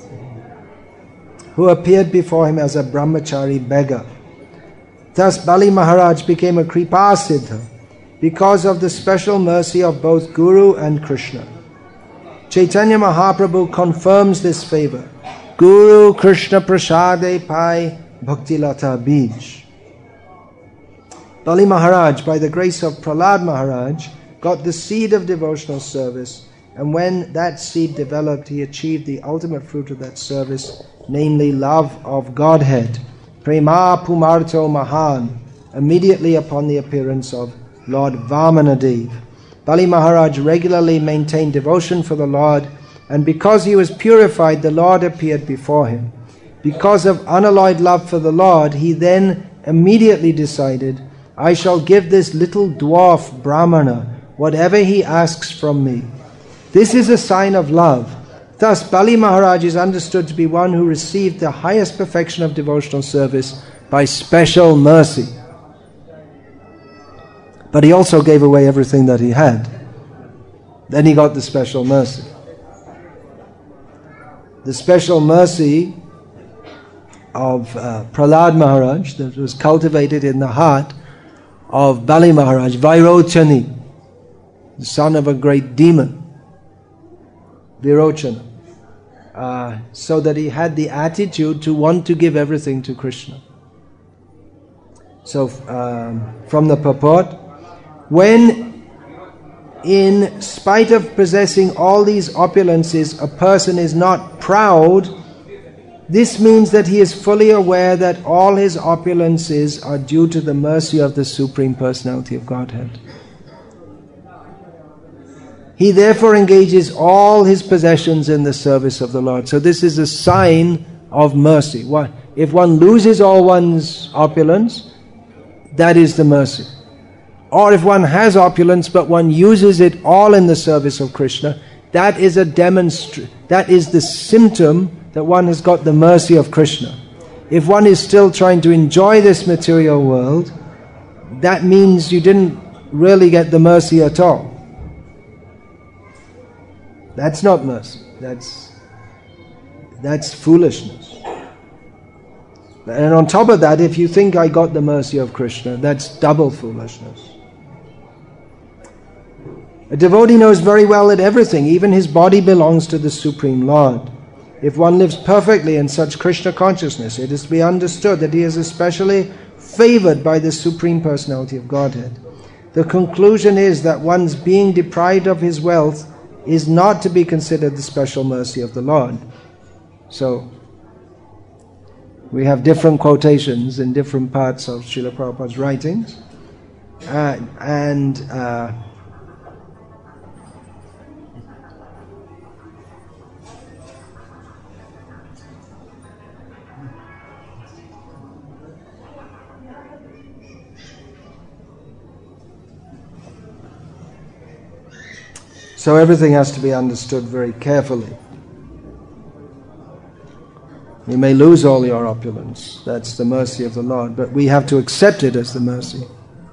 A: Who appeared before him as a brahmachari beggar. Thus Bali Maharaj became a Kripa Siddha because of the special mercy of both Guru and Krishna. Chaitanya Mahaprabhu confirms this favor. Guru Krishna Prasade Pai Bhakti Lata Bij. Bali Maharaj, by the grace of Prahlad Maharaj, got the seed of devotional service, and when that seed developed, he achieved the ultimate fruit of that service, namely love of Godhead. Prema Pumarto Mahan, immediately upon the appearance of Lord Vamanadev. Bali Maharaj regularly maintained devotion for the Lord, and because he was purified, the Lord appeared before him. Because of unalloyed love for the Lord, he then immediately decided, I shall give this little dwarf Brahmana whatever he asks from me. This is a sign of love. Thus, Bali Maharaj is understood to be one who received the highest perfection of devotional service by special mercy. But he also gave away everything that he had. Then he got the special mercy. The special mercy of uh, Prahlad Maharaj that was cultivated in the heart of Bali Maharaj, Vairochani, the son of a great demon, Virochana, uh, so that he had the attitude to want to give everything to Krishna. So um, from the purport, when in spite of possessing all these opulences, a person is not proud, this means that he is fully aware that all his opulences are due to the mercy of the Supreme Personality of Godhead. He therefore engages all his possessions in the service of the Lord. So this is a sign of mercy. If one loses all one's opulence, that is the mercy. Or if one has opulence but one uses it all in the service of Krishna, that is a demonstra- that is the symptom that one has got the mercy of Krishna. If one is still trying to enjoy this material world, that means you didn't really get the mercy at all. That's not mercy. That's that's foolishness. And on top of that, if you think I got the mercy of Krishna, that's double foolishness. A devotee knows very well that everything, even his body, belongs to the Supreme Lord. If one lives perfectly in such Krishna consciousness, it is to be understood that he is especially favored by the Supreme Personality of Godhead. The conclusion is that one's being deprived of his wealth is not to be considered the special mercy of the Lord. So, we have different quotations in different parts of Srila Prabhupada's writings. Uh, and uh, so everything has to be understood very carefully. You may lose all your opulence. That's the mercy of the Lord. But we have to accept it as the mercy.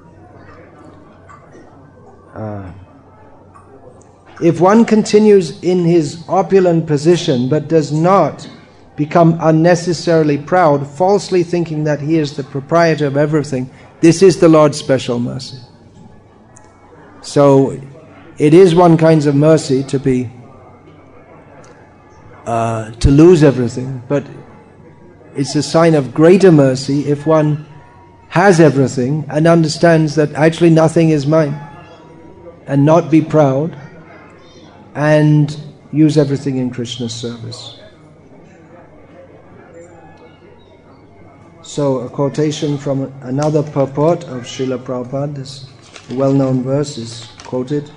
A: Uh, if one continues in his opulent position but does not become unnecessarily proud, falsely thinking that he is the proprietor of everything, this is the Lord's special mercy. So it is one kind of mercy to be uh, to lose everything, but it's a sign of greater mercy if one has everything and understands that actually nothing is mine, and not be proud and use everything in Krishna's service. So a quotation from another purport of Srila Prabhupada, this well-known verse is quoted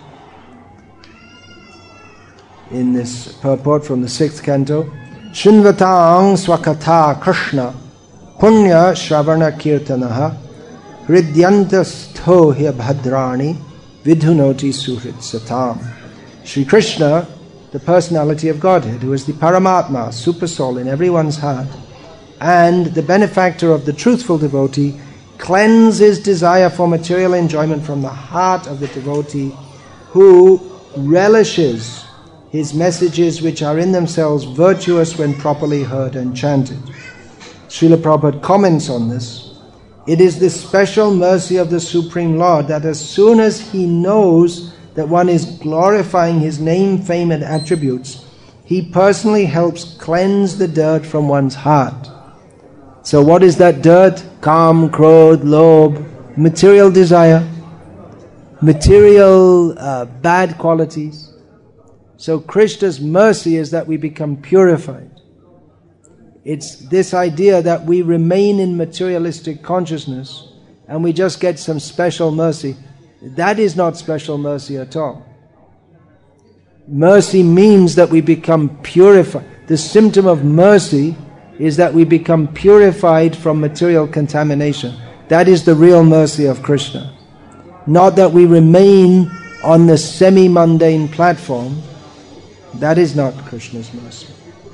A: in this purport from the sixth canto. Shinvatang swakatha Krishna punya shravana kirtanaha hridyantastho hi bhadrani vidhunoti suhrit satam. Sri Krishna, the personality of Godhead, who is the Paramatma, super soul in everyone's heart, and the benefactor of the truthful devotee, cleanses desire for material enjoyment from the heart of the devotee who relishes his messages, which are in themselves virtuous when properly heard and chanted. Srila Prabhupada comments on this. It is the special mercy of the Supreme Lord that as soon as he knows that one is glorifying his name, fame and attributes, he personally helps cleanse the dirt from one's heart. So what is that dirt? Kam, Krodh, Lobh, material desire, material uh, bad qualities. So Krishna's mercy is that we become purified. It's this idea that we remain in materialistic consciousness and we just get some special mercy. That is not special mercy at all. Mercy means that we become purified. The symptom of mercy is that we become purified from material contamination. That is the real mercy of Krishna. Not that we remain on the semi-mundane platform. That is not Krishna's mercy.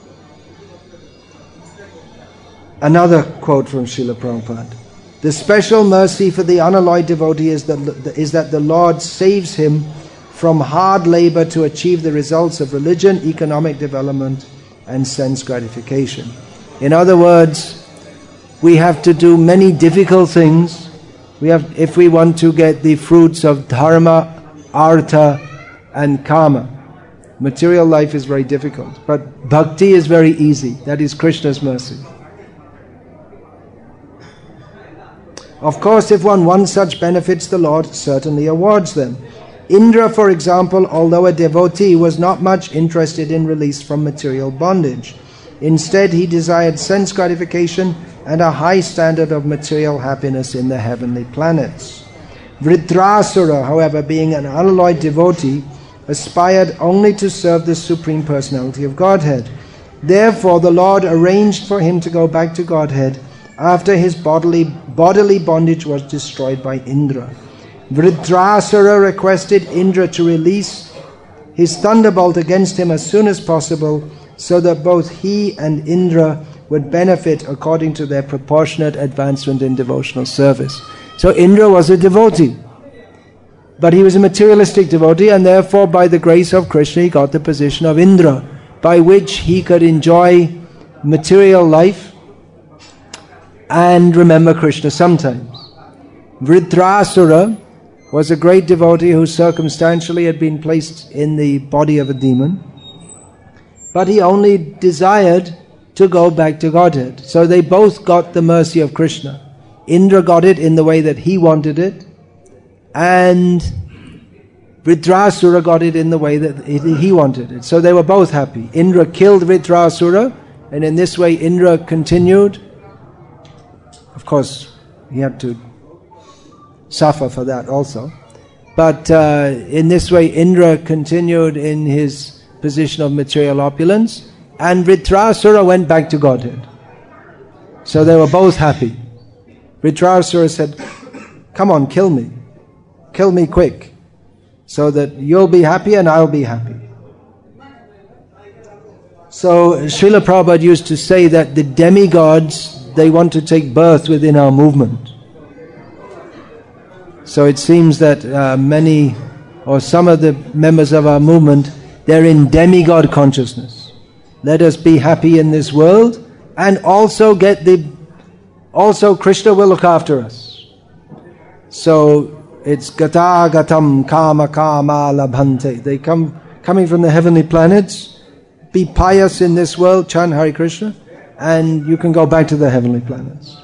A: Another quote from Srila Prabhupada. The special mercy for the unalloyed devotee is that, is that the Lord saves him from hard labor to achieve the results of religion, economic development, and sense gratification. In other words, we have to do many difficult things. We have, if we want to get the fruits of dharma, artha, and karma. Material life is very difficult, but bhakti is very easy. That is Krishna's mercy. Of course, if one wants such benefits, the Lord certainly awards them. Indra, for example, although a devotee, was not much interested in release from material bondage. Instead, he desired sense gratification and a high standard of material happiness in the heavenly planets. Vritrasura, however, being an unalloyed devotee, aspired only to serve the Supreme Personality of Godhead. Therefore, the Lord arranged for him to go back to Godhead after his bodily, bodily bondage was destroyed by Indra. Vritrasura requested Indra to release his thunderbolt against him as soon as possible, so that both he and Indra would benefit according to their proportionate advancement in devotional service. So Indra was a devotee, but he was a materialistic devotee, and therefore by the grace of Krishna he got the position of Indra, by which he could enjoy material life and remember Krishna sometimes. Vritrasura was a great devotee who circumstantially had been placed in the body of a demon, but he only desired to go back to Godhead. So they both got the mercy of Krishna. Indra got it in the way that he wanted it, and Vritrasura got it in the way that he wanted it. So they were both happy. Indra killed Vritrasura, and in this way Indra continued. Of course, he had to suffer for that also. But uh, in this way Indra continued in his position of material opulence, and Vritrasura went back to Godhead. So they were both happy. Vritrasura said, come on, kill me. Kill me quick, so that you'll be happy and I'll be happy. So Srila Prabhupada used to say that the demigods, they want to take birth within our movement. So it seems that uh, many or some of the members of our movement, they're in demigod consciousness. Let us be happy in this world, and also get the, also Krishna will look after us. So it's gata gatam kama kama labhante. They come, coming from the heavenly planets, be pious in this world, chant Hare Krishna, and you can go back to the heavenly planets.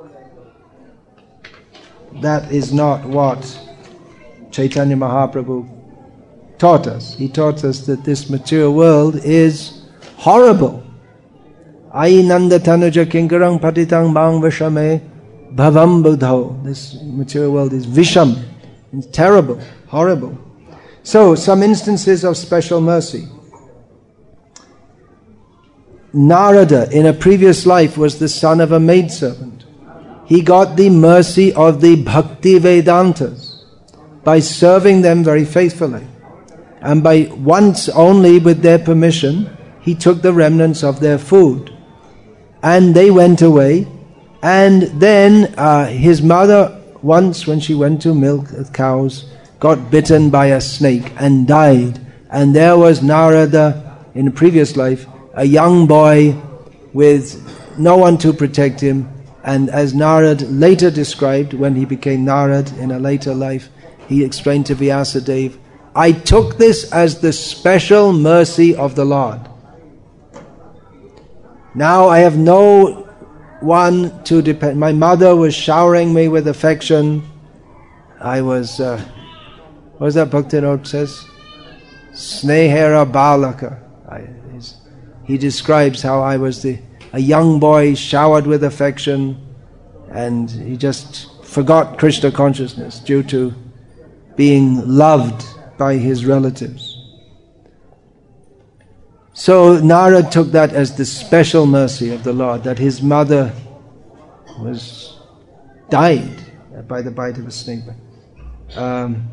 A: That is not what Chaitanya Mahaprabhu taught us. He taught us that this material world is horrible. Ainanda tanuja kinkarang patitang bang vishame bhavam buddho. This material world is visham. It's terrible, horrible. So, some instances of special mercy. Narada, in a previous life, was the son of a maidservant. He got the mercy of the Bhakti Vedantas by serving them very faithfully. And by once only, with their permission, he took the remnants of their food. And they went away. And then uh, his mother, once when she went to milk cows, got bitten by a snake and died. And there was Narada, in a previous life, a young boy with no one to protect him. And as Narad later described, when he became Narad in a later life, he explained to Vyasadeva, I took this as the special mercy of the Lord. Now I have no one to depend. My mother was showering me with affection. I was, uh, what was that Bhaktivinoda says? Snehera Balaka. I, he describes how I was the a young boy showered with affection, and he just forgot Krishna consciousness due to being loved by his relatives. So Narad took that as the special mercy of the Lord, that his mother was died by the bite of a snake. Um,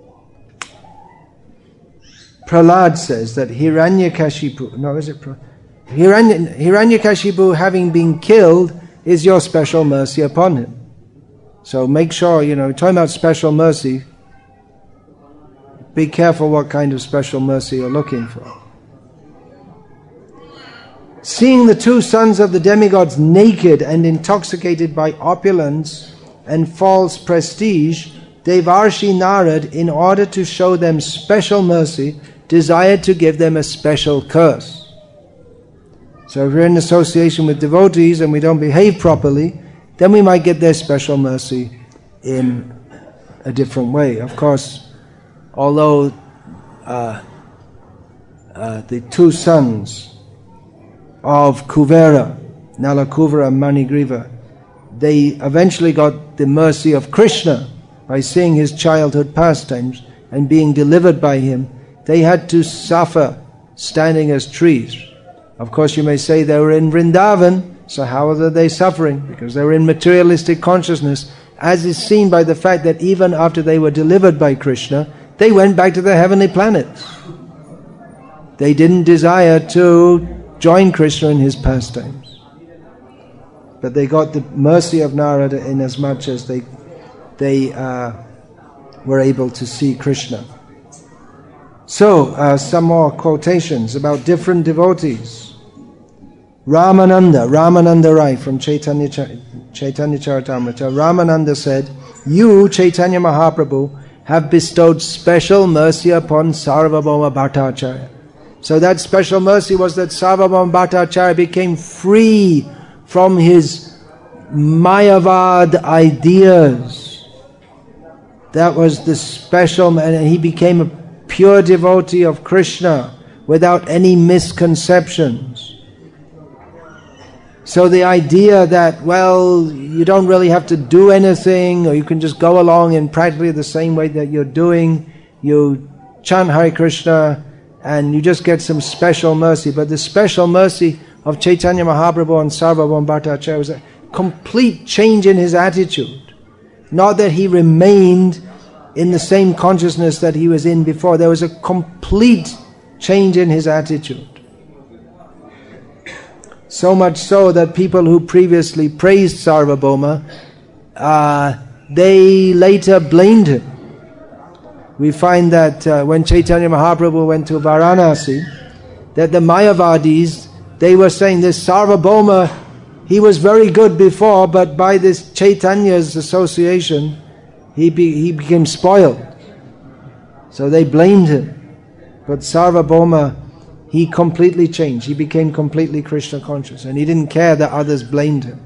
A: Prahlad says that Hiranyakashipu, no, is it Prahlad? Hiranya, Hiranyakashipu having been killed is your special mercy upon him. So make sure, you know, talking about special mercy, be careful what kind of special mercy you're looking for. Seeing the two sons of the demigods naked and intoxicated by opulence and false prestige, Devarshi Narad, in order to show them special mercy, desired to give them a special curse. So if we're in association with devotees and we don't behave properly, then we might get their special mercy in a different way. Of course, although uh, uh, the two sons of Kuvera, Nalakuvara and Manigriva, they eventually got the mercy of Krishna by seeing his childhood pastimes and being delivered by him. They had to suffer standing as trees. Of course, you may say they were in Vrindavan, so how are they suffering? Because they were in materialistic consciousness, as is seen by the fact that even after they were delivered by Krishna, they went back to the heavenly planets. They didn't desire to join Krishna in his pastimes. But they got the mercy of Narada in as much as they, they uh, were able to see Krishna. So, uh, some more quotations about different devotees. Ramananda, Ramananda Rai from Chaitanya, Chaitanya Charitamrita, Ramananda said, "You, Chaitanya Mahaprabhu, have bestowed special mercy upon Sarvabhauma Bhattacharya." So that special mercy was that Sarvabhauma Bhattacharya became free from his Mayavad ideas. That was the special, and he became a pure devotee of Krishna without any misconceptions. So the idea that, well, you don't really have to do anything, or you can just go along in practically the same way that you're doing, you chant Hare Krishna, and you just get some special mercy. But the special mercy of Chaitanya Mahaprabhu and Sarvabhauma Bhattacharya was a complete change in his attitude. Not that he remained in the same consciousness that he was in before. There was a complete change in his attitude. So much so that people who previously praised Sarvabhauma, uh, they later blamed him. We find that uh, when Chaitanya Mahaprabhu went to Varanasi, that the Mayavadis, they were saying this Sarvabhauma, he was very good before, but by this Chaitanya's association, he, be, he became spoiled. So they blamed him. But Sarvabhauma, he completely changed. He became completely Krishna conscious, and he didn't care that others blamed him.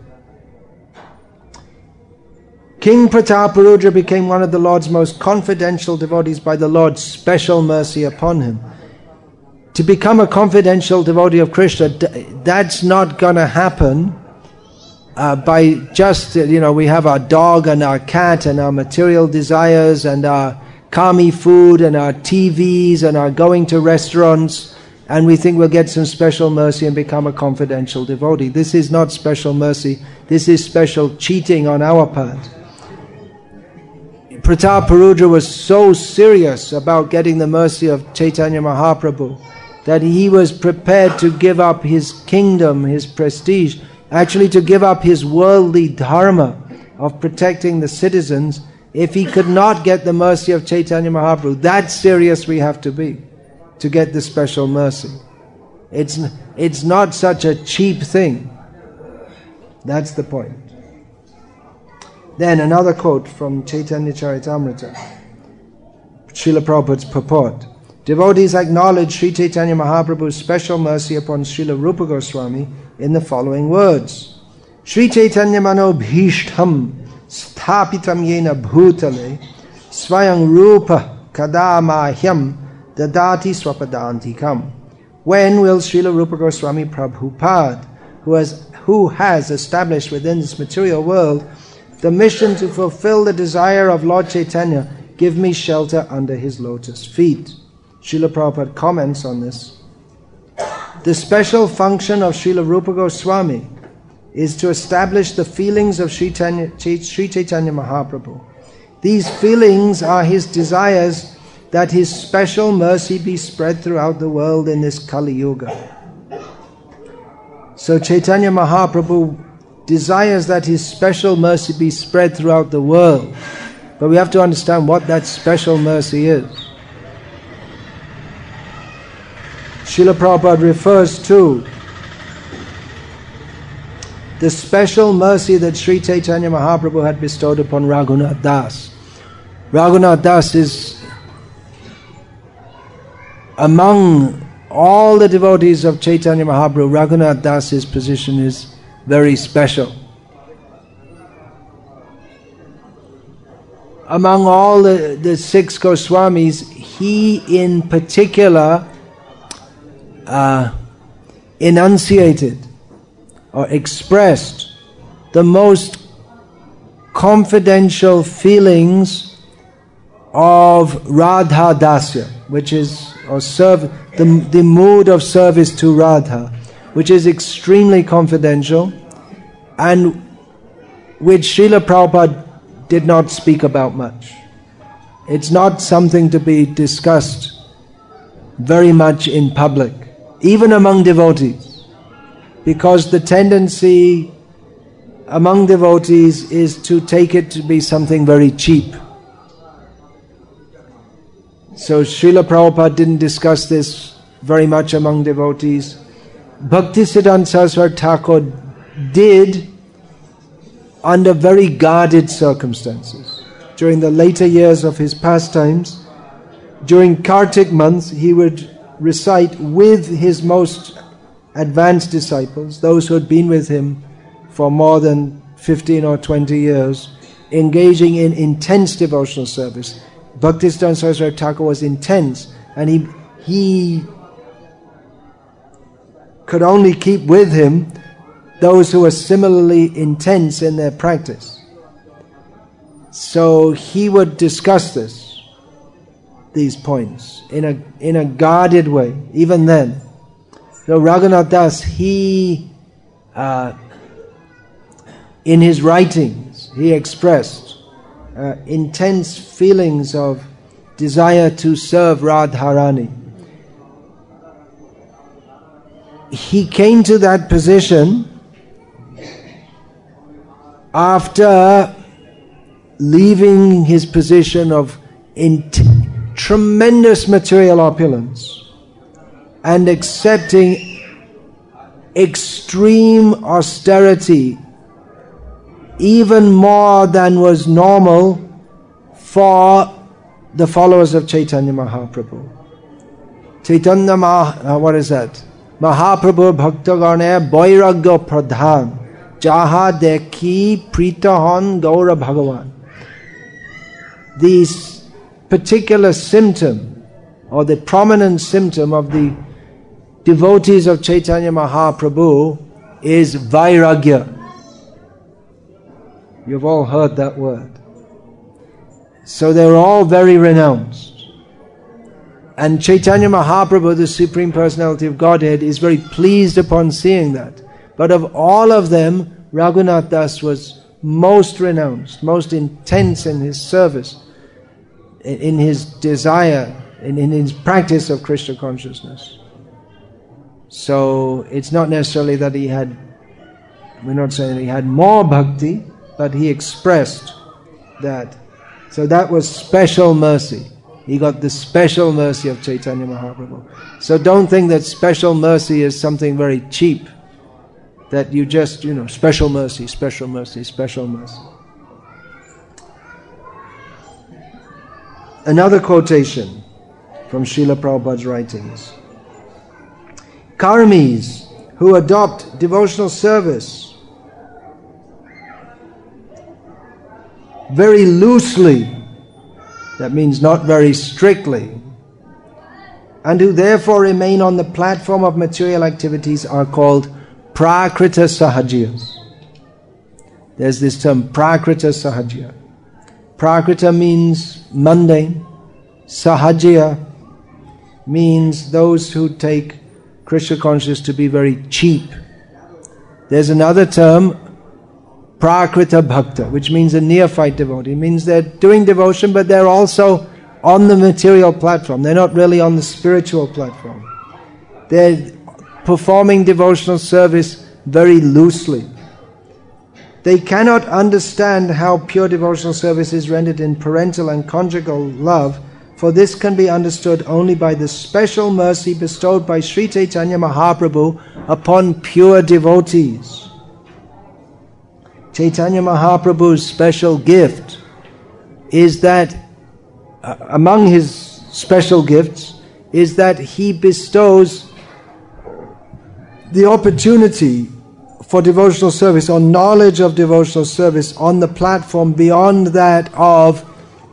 A: King Prataparudra became one of the Lord's most confidential devotees by the Lord's special mercy upon him. To become a confidential devotee of Krishna, that's not going to happen uh, by just, you know, we have our dog and our cat and our material desires and our kami food and our T Vs and our going to restaurants, and we think we'll get some special mercy and become a confidential devotee. This is not special mercy. This is special cheating on our part. Prataparudra was so serious about getting the mercy of Chaitanya Mahaprabhu that he was prepared to give up his kingdom, his prestige, actually to give up his worldly dharma of protecting the citizens if he could not get the mercy of Chaitanya Mahaprabhu. That serious we have to be to get the special mercy. It's, it's not such a cheap thing. That's the point. Then another quote from Chaitanya Charitamrita, Srila Prabhupada's purport. Devotees acknowledge Sri Chaitanya Mahaprabhu's special mercy upon Srila Rupa Goswami in the following words. Sri Chaitanya Mano Bhishtham Sthapitam Yena Bhutale Swayam Rupa Kadamahyam Dadati Swapadantikam. When will Srila Rupa Goswami Prabhupada, who has, who has established within this material world the mission to fulfill the desire of Lord Chaitanya, give me shelter under his lotus feet. Srila Prabhupada comments on this. The special function of Srila Rupa Goswami is to establish the feelings of Sri Chaitanya, Sri Chaitanya Mahaprabhu. These feelings are his desires that his special mercy be spread throughout the world in this Kali Yuga. So Chaitanya Mahaprabhu desires that his special mercy be spread throughout the world. But we have to understand what that special mercy is. Srila Prabhupada refers to the special mercy that Sri Chaitanya Mahaprabhu had bestowed upon Raghunath Das. Raghunath Das is among all the devotees of Chaitanya Mahaprabhu. Raghunath Das's position is very special. Among all the, the six Goswamis, he in particular uh, enunciated or expressed the most confidential feelings of Radha Dasya, which is or serve the, the mood of service to Radha, which is extremely confidential and which Srila Prabhupada did not speak about much. It's not something to be discussed very much in public, even among devotees, because the tendency among devotees is to take it to be something very cheap. So Srila Prabhupada didn't discuss this very much among devotees. Bhaktisiddhanta Saraswati Thakur did under very guarded circumstances. During the later years of his pastimes, during Kartik months, he would recite with his most advanced disciples, those who had been with him for more than fifteen or twenty years, engaging in intense devotional service. Bhaktisiddhanta Saraswati Thakur was intense, and he, he could only keep with him those who were similarly intense in their practice. So he would discuss this, these points, in a in a guarded way, even then. So Raghunath Das, he, uh, in his writings, he expressed uh, intense feelings of desire to serve Radharani. He came to that position after leaving his position of in tremendous material opulence and accepting extreme austerity, even more than was normal for the followers of Chaitanya Mahaprabhu. Chaitanya Maha, uh, what is that? Mahaprabhu Bhaktagane Vairagya Pradhan Jaha Dekhi Pritahan Gaura Bhagavan. This particular symptom, or the prominent symptom of the devotees of Chaitanya Mahaprabhu, is Vairagya. You've all heard that word. So they're all very renounced. And Chaitanya Mahaprabhu, the Supreme Personality of Godhead, is very pleased upon seeing that. But of all of them, Raghunath Das was most renounced, most intense in his service, in his desire, in, in his practice of Krishna consciousness. So it's not necessarily that he had, we're not saying that he had more bhakti, but he expressed that. So that was special mercy. He got the special mercy of Chaitanya Mahaprabhu. So don't think that special mercy is something very cheap, that you just, you know, special mercy, special mercy, special mercy. Another quotation from Srila Prabhupada's writings. Karmis who adopt devotional service very loosely, that means not very strictly, and who therefore remain on the platform of material activities are called Prakrita Sahajiyas. There's this term Prakrita Sahajya. Prakrita means mundane. Sahajya means those who take Krishna consciousness to be very cheap. There's another term, Prakrita Bhakta, which means a neophyte devotee. It means they're doing devotion, but they're also on the material platform. They're not really on the spiritual platform. They're performing devotional service very loosely. They cannot understand how pure devotional service is rendered in parental and conjugal love, for this can be understood only by the special mercy bestowed by Sri Chaitanya Mahaprabhu upon pure devotees. Chaitanya Mahaprabhu's special gift is that, uh, among his special gifts, is that he bestows the opportunity for devotional service, or knowledge of devotional service, on the platform beyond that of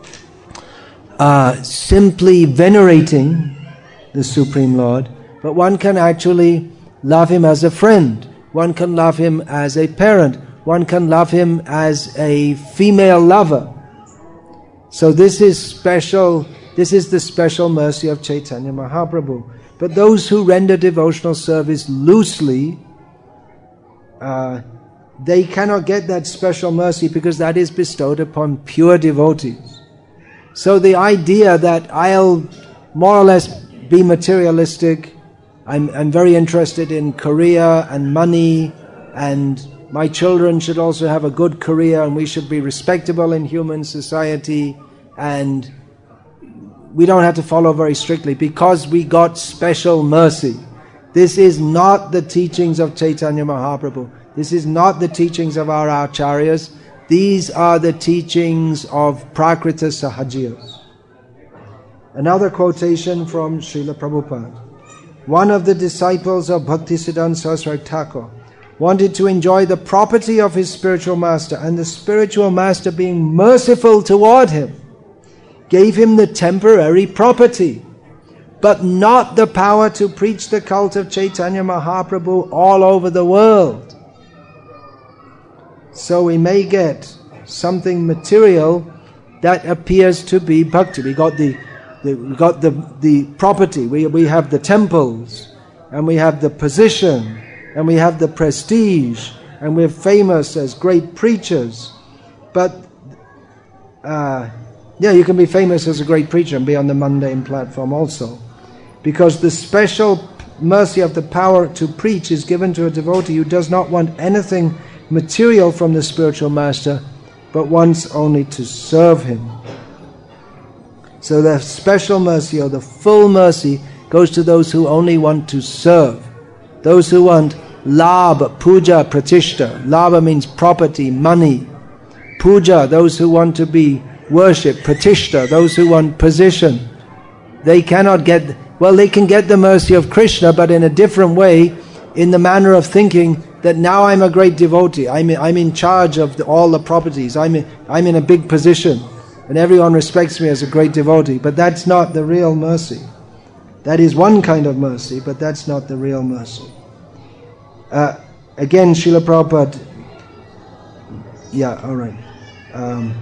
A: uh, simply venerating the Supreme Lord, but one can actually love Him as a friend, one can love Him as a parent, one can love Him as a female lover. So this is special, this is the special mercy of Chaitanya Mahaprabhu. But those who render devotional service loosely, uh, they cannot get that special mercy because that is bestowed upon pure devotees. So the idea that I'll more or less be materialistic, I'm, I'm very interested in career and money, and my children should also have a good career, and we should be respectable in human society, and we don't have to follow very strictly because we got special mercy. This is not the teachings of Chaitanya Mahaprabhu. This is not the teachings of our acharyas. These are the teachings of Prakrita Sahajiyas. Another quotation from Srila Prabhupada. One of the disciples of Bhaktisiddhanta Saraswati Thakur wanted to enjoy the property of his spiritual master, and the spiritual master, being merciful toward him, gave him the temporary property, but not the power to preach the cult of Chaitanya Mahaprabhu all over the world. So we may get something material that appears to be bhakti. We got the, the we got the the property. We we have the temples, and we have the position, and we have the prestige, and we're famous as great preachers. But uh, yeah, you can be famous as a great preacher and be on the mundane platform also. Because the special mercy of the power to preach is given to a devotee who does not want anything material from the spiritual master, but wants only to serve him. So the special mercy, or the full mercy, goes to those who only want to serve. Those who want labha, puja, pratishta. Labha means property, money. Puja, those who want to be worship. Pratishta, those who want position. They cannot get, well, they can get the mercy of Krishna, but in a different way, in the manner of thinking that now I'm a great devotee, I'm in, I'm in charge of the, all the properties, I'm in, I'm in a big position, and everyone respects me as a great devotee. But that's not the real mercy. That is one kind of mercy, but that's not the real mercy. Uh, again, Srila Prabhupada, yeah, all right. Um,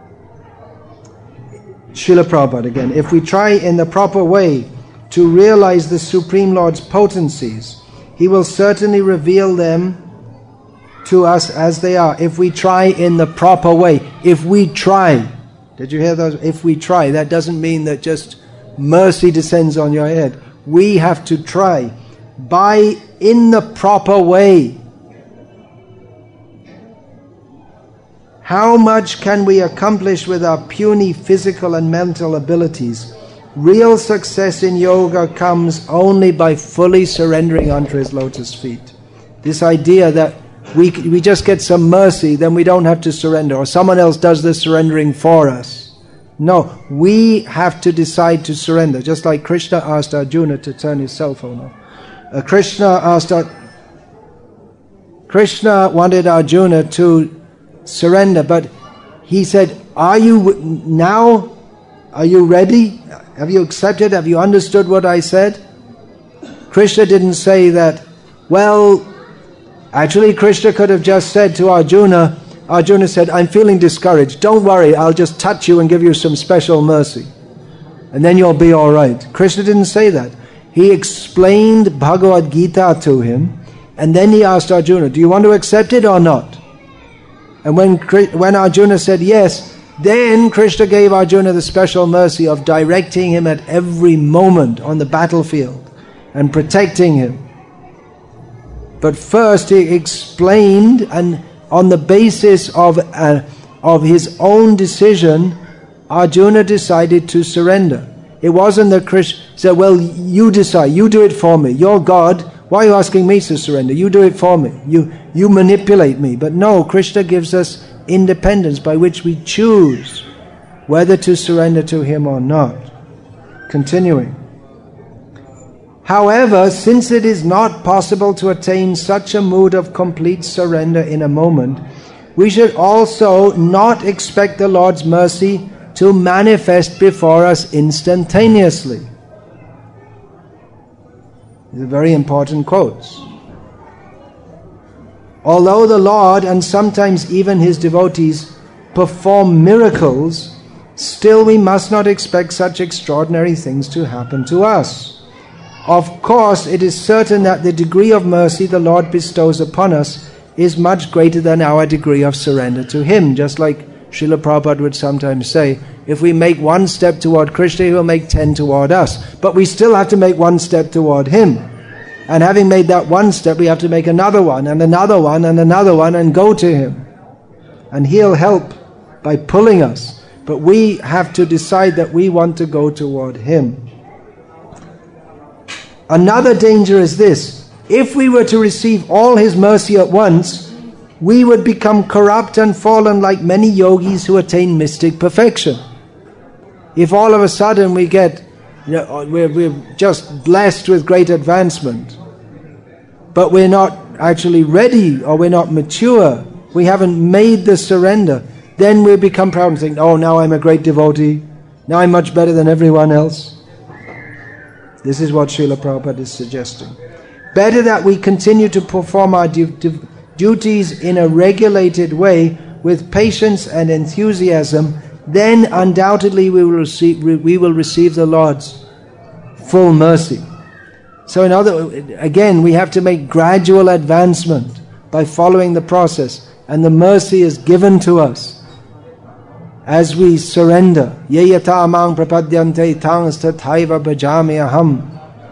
A: Srila Prabhupada again, if we try in the proper way to realize the Supreme Lord's potencies, He will certainly reveal them to us as they are. If we try in the proper way, if we try, did you hear those? If we try, that doesn't mean that just mercy descends on your head. We have to try by in the proper way. How much can we accomplish with our puny physical and mental abilities? Real success in yoga comes only by fully surrendering unto His lotus feet. This idea that we we just get some mercy, then we don't have to surrender, or someone else does the surrendering for us. No, we have to decide to surrender. Just like Krishna asked Arjuna to turn his cell phone off. Uh, Krishna asked Ar- Krishna wanted Arjuna to surrender, but he said, "Are you now? Are you ready? Have you accepted? Have you understood what I said?" Krishna didn't say that. Well, actually Krishna could have just said to Arjuna, Arjuna said, I'm feeling discouraged. Don't worry, I'll just touch you and give you some special mercy. And then you'll be all right. Krishna didn't say that. He explained Bhagavad Gita to him, and then he asked Arjuna, do you want to accept it or not? And when, when Arjuna said yes, then Krishna gave Arjuna the special mercy of directing him at every moment on the battlefield and protecting him. But first he explained, and on the basis of, uh, of his own decision, Arjuna decided to surrender. It wasn't that Krishna said, well, you decide, you do it for me. You're God, why are you asking me to surrender? You do it for me. You, you manipulate me. But no, Krishna gives us independence by which we choose whether to surrender to him or not. Continuing. However, since it is not possible to attain such a mood of complete surrender in a moment, we should also not expect the Lord's mercy to manifest before us instantaneously. These are very important quotes. Although the Lord, and sometimes even his devotees, perform miracles, still we must not expect such extraordinary things to happen to us. Of course, it is certain that the degree of mercy the Lord bestows upon us is much greater than our degree of surrender to him. Just like Srila Prabhupada would sometimes say, if we make one step toward Krishna, he will make ten toward us. But we still have to make one step toward him. And having made that one step, we have to make another one, and another one, and another one, and go to him. And he'll help by pulling us. But we have to decide that we want to go toward him. Another danger is this. If we were to receive all his mercy at once, we would become corrupt and fallen like many yogis who attain mystic perfection. If all of a sudden we get, you know, we're, we're just blessed with great advancement, but we're not actually ready, or we're not mature, we haven't made the surrender, then we become proud and think, oh, now I'm a great devotee, now I'm much better than everyone else. This is what Srila Prabhupada is suggesting. Better that we continue to perform our du- du- duties in a regulated way with patience and enthusiasm, then undoubtedly we will receive, we will receive the Lord's full mercy. So in other, again, we have to make gradual advancement by following the process, and the mercy is given to us as we surrender. Ye yata mang prapadyante tang tathaiva bhajami aham.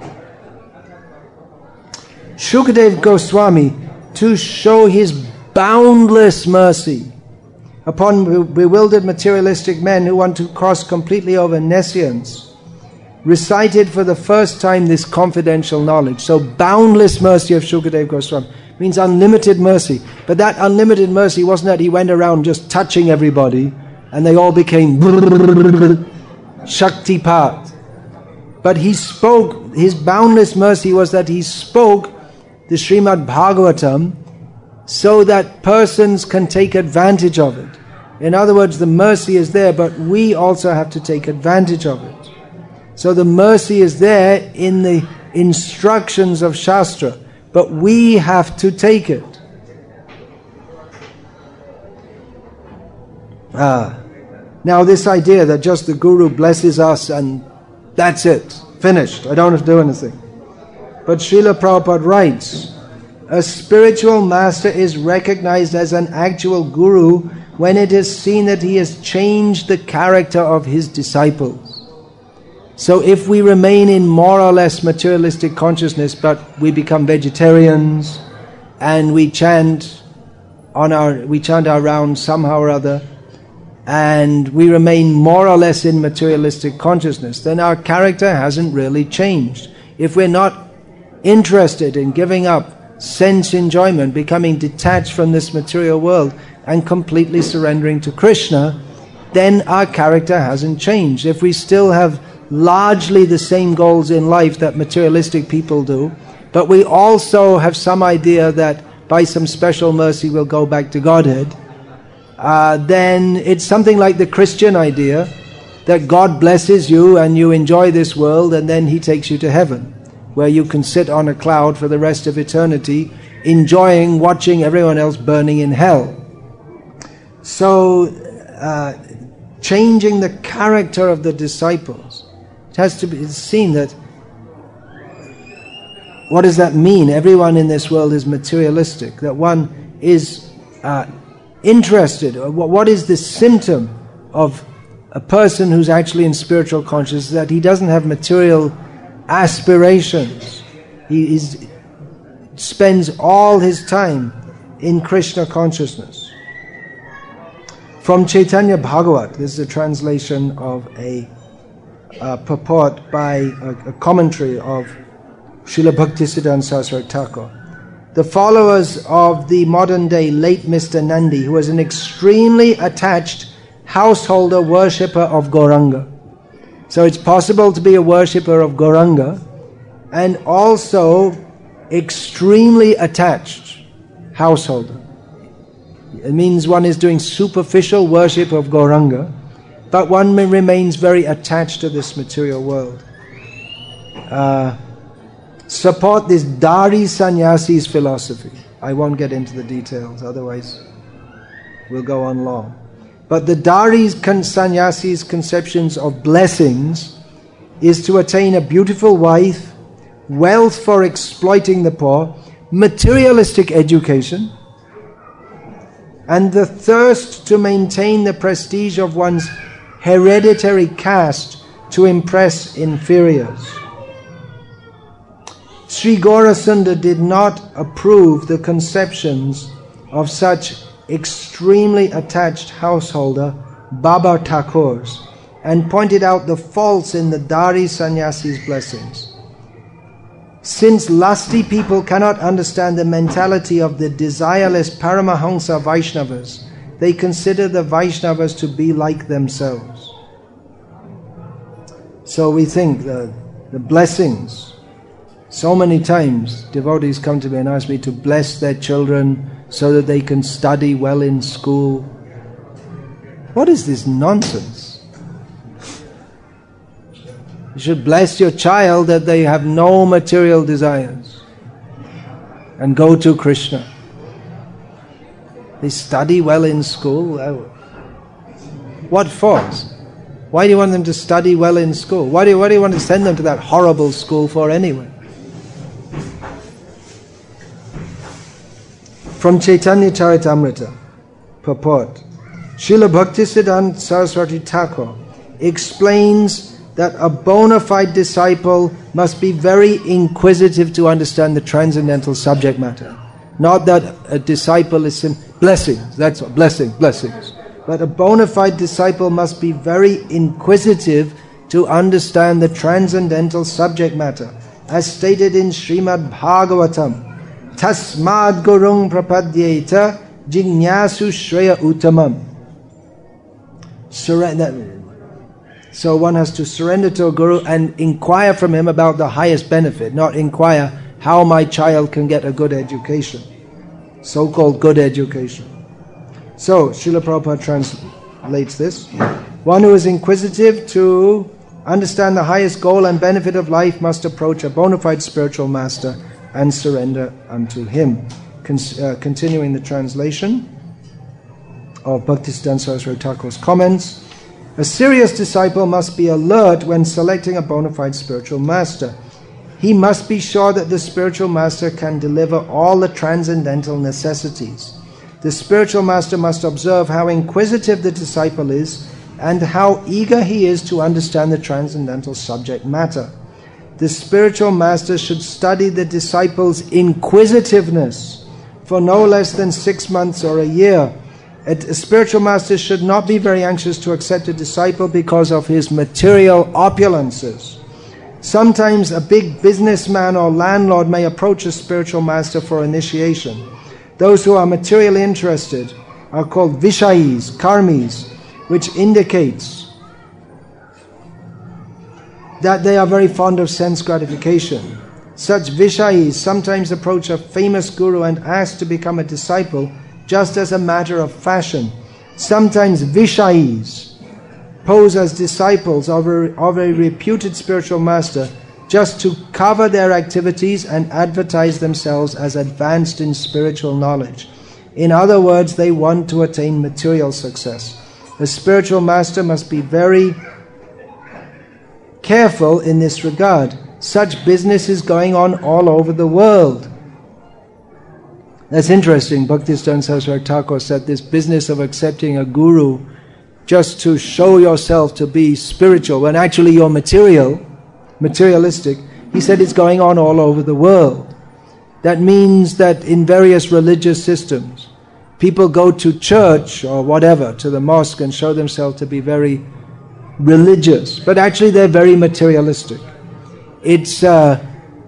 A: Shukadev Goswami, to show his boundless mercy upon bewildered materialistic men who want to cross completely over nescience, recited for the first time this confidential knowledge. So boundless mercy of Shukadev Goswami means unlimited mercy. But that unlimited mercy wasn't that he went around just touching everybody and they all became Shaktipat. But he spoke, his boundless mercy was that he spoke the Srimad Bhagavatam so that persons can take advantage of it. In other words, the mercy is there, but we also have to take advantage of it. So the mercy is there in the instructions of Shastra, but we have to take it. Ah. Now this idea that just the Guru blesses us and that's it, finished, I don't have to do anything. But Srila Prabhupada writes, a spiritual master is recognized as an actual Guru when it is seen that he has changed the character of his disciples. So if we remain in more or less materialistic consciousness, but we become vegetarians and we chant on our we chant our rounds somehow or other, and we remain more or less in materialistic consciousness, then our character hasn't really changed. If we're not interested in giving up sense enjoyment, becoming detached from this material world and completely surrendering to Krishna, then our character hasn't changed. If we still have largely the same goals in life that materialistic people do, but we also have some idea that by some special mercy we'll go back to Godhead, uh, then it's something like the Christian idea that God blesses you and you enjoy this world and then He takes you to heaven, where you can sit on a cloud for the rest of eternity, enjoying watching everyone else burning in hell. So, uh, changing the character of the disciples. It has to be seen that, what does that mean? Everyone in this world is materialistic. That one is uh, interested. What is the symptom of a person who's actually in spiritual consciousness? That he doesn't have material aspirations. He is, spends all his time in Krishna consciousness. From Chaitanya Bhagavat, this is a translation of a, a purport by a, a commentary of Srila Bhaktisiddhanta Saraswati Thakur. The followers of the modern day late Mister Nandi, who was an extremely attached householder worshipper of Gauranga. So it's possible to be a worshipper of Gauranga and also extremely attached householder. It means one is doing superficial worship of Gauranga, but one remains very attached to this material world. Uh, support this Dari Sannyasi's philosophy. I won't get into the details, otherwise we'll go on long. But the Dari Sannyasi's conceptions of blessings is to attain a beautiful wife, wealth for exploiting the poor, materialistic education, and the thirst to maintain the prestige of one's hereditary caste to impress inferiors. Sri Gaurasundar did not approve the conceptions of such extremely attached householder Baba Thakurs and pointed out the faults in the Dari Sannyasi's blessings. Since lusty people cannot understand the mentality of the desireless Paramahamsa Vaishnavas, they consider the Vaishnavas to be like themselves. So we think the, the blessings, so many times devotees come to me and ask me to bless their children so that they can study well in school. What is this nonsense? You should bless your child that they have no material desires and go to Krishna. They study well in school. What for? Why do you want them to study well in school? Why do you, why do you want to send them to that horrible school for anyway? From Chaitanya Charitamrita, purport. Srila Bhaktisiddhanta Saraswati Thakur explains that a bona fide disciple must be very inquisitive to understand the transcendental subject matter. Not that a disciple is sim- blessings, that's what, blessing, blessings. But a bona fide disciple must be very inquisitive to understand the transcendental subject matter. As stated in Srimad Bhagavatam, Tasmad Gurung Prapadyeta Jignasu Shreya Uttamam. Surrender. So one has to surrender to a guru and inquire from him about the highest benefit, not inquire how my child can get a good education, so-called good education. So, Srila Prabhupada translates this. One who is inquisitive to understand the highest goal and benefit of life must approach a bona fide spiritual master and surrender unto him. Con- uh, continuing the translation of Bhaktisiddhanta Saraswati Thakur's comments. A serious disciple must be alert when selecting a bona fide spiritual master. He must be sure that the spiritual master can deliver all the transcendental necessities. The spiritual master must observe how inquisitive the disciple is and how eager he is to understand the transcendental subject matter. The spiritual master should study the disciple's inquisitiveness for no less than six months or a year. A spiritual master should not be very anxious to accept a disciple because of his material opulences. Sometimes a big businessman or landlord may approach a spiritual master for initiation. Those who are materially interested are called Vishayis, Karmis, which indicates that they are very fond of sense gratification. Such Vishayis sometimes approach a famous guru and ask to become a disciple just as a matter of fashion. Sometimes Vishayis pose as disciples of a, of a reputed spiritual master just to cover their activities and advertise themselves as advanced in spiritual knowledge. In other words, they want to attain material success. A spiritual master must be very careful in this regard. Such business is going on all over the world. That's interesting. Bhaktisiddhanta Saraswati Thakur said this business of accepting a guru just to show yourself to be spiritual when actually you're material, materialistic, he said it's going on all over the world. That means that in various religious systems, people go to church or whatever, to the mosque, and show themselves to be very religious, but actually they're very materialistic. It's uh,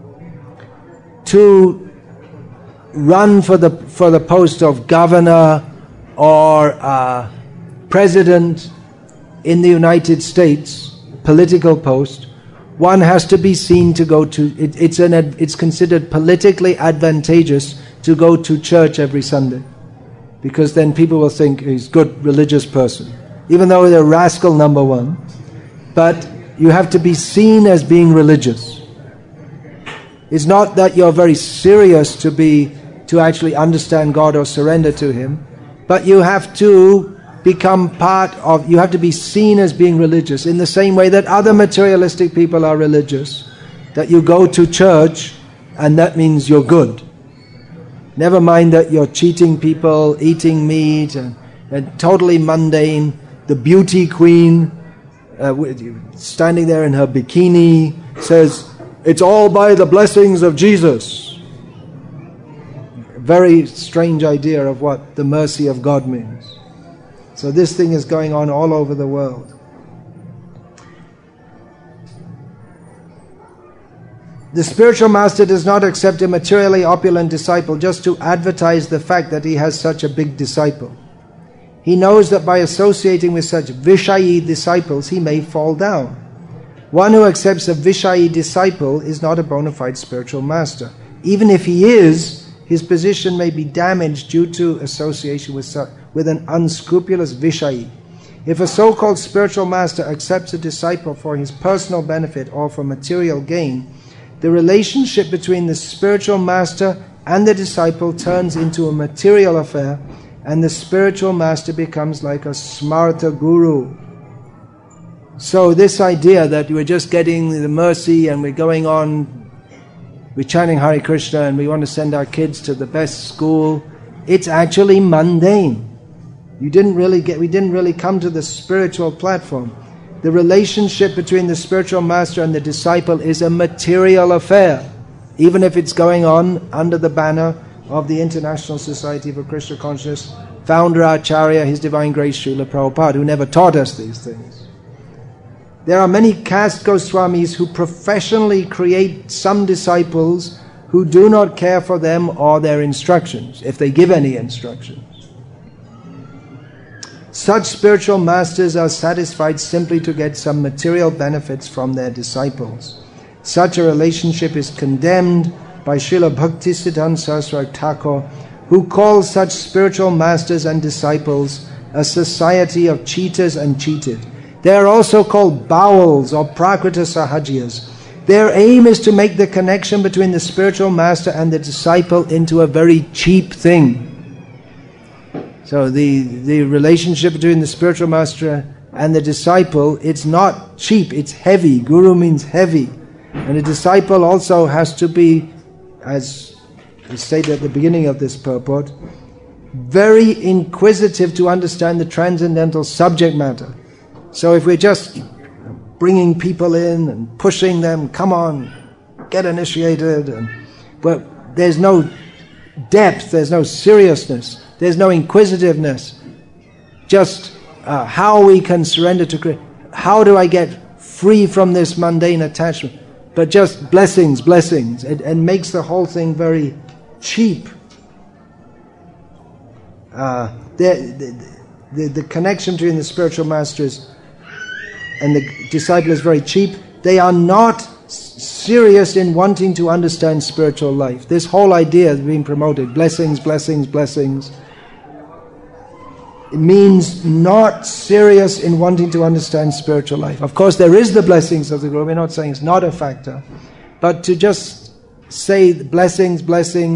A: to run for the for the post of governor or uh, president in the United States, political post, one has to be seen to go to. It, it's an it's considered politically advantageous to go to church every Sunday, because then people will think he's a good religious person, even though they're rascal number one. But you have to be seen as being religious. It's not that you're very serious to be to actually understand God or surrender to Him, but you have to become part of, you have to be seen as being religious in the same way that other materialistic people are religious, that you go to church and that means you're good. Never mind that you're cheating people, eating meat, and, and totally mundane. The beauty queen, uh, standing there in her bikini, says, "It's all by the blessings of Jesus." Very strange idea of what the mercy of God means. So this thing is going on all over the world. The spiritual master does not accept a materially opulent disciple just to advertise the fact that he has such a big disciple. He knows that by associating with such Vishayi disciples, he may fall down. One who accepts a Vishayi disciple is not a bona fide spiritual master. Even if he is, his position may be damaged due to association with, with an unscrupulous Vishayi. If a so-called spiritual master accepts a disciple for his personal benefit or for material gain, the relationship between the spiritual master and the disciple turns into a material affair, and the spiritual master becomes like a smarta guru. So this idea that we're just getting the mercy and we're going on, we're chanting Hare Krishna and we want to send our kids to the best school, it's actually mundane. You didn't really get, we didn't really come to the spiritual platform. The relationship between the spiritual master and the disciple is a material affair, even if it's going on under the banner of the International Society for Krishna Consciousness, founder Acharya, His Divine Grace Srila Prabhupada, who never taught us these things. There are many caste Goswamis who professionally create some disciples who do not care for them or their instructions, if they give any instructions. Such spiritual masters are satisfied simply to get some material benefits from their disciples. Such a relationship is condemned by Srila Bhaktisiddhanta Saraswati Thakur, who calls such spiritual masters and disciples a society of cheaters and cheated. They are also called bowels or prakrita sahajiyas. Their aim is to make the connection between the spiritual master and the disciple into a very cheap thing. So the, the relationship between the spiritual master and the disciple, it's not cheap, it's heavy. Guru means heavy. And the disciple also has to be, as is stated at the beginning of this purport, very inquisitive to understand the transcendental subject matter. So if we're just bringing people in and pushing them, come on, get initiated, and, but there's no depth, there's no seriousness, there's no inquisitiveness, just uh, how we can surrender to Krishna, how do I get free from this mundane attachment, but just blessings, blessings, it, it makes the whole thing very cheap. Uh, the, the, the connection between the spiritual masters and the disciple is very cheap. They are not serious in wanting to understand spiritual life. This whole idea is being promoted, blessings, blessings, blessings. It means not serious in wanting to understand spiritual life. Of course, there is the blessings of the Guru. We're not saying it's not a factor. But to just say blessings, blessings,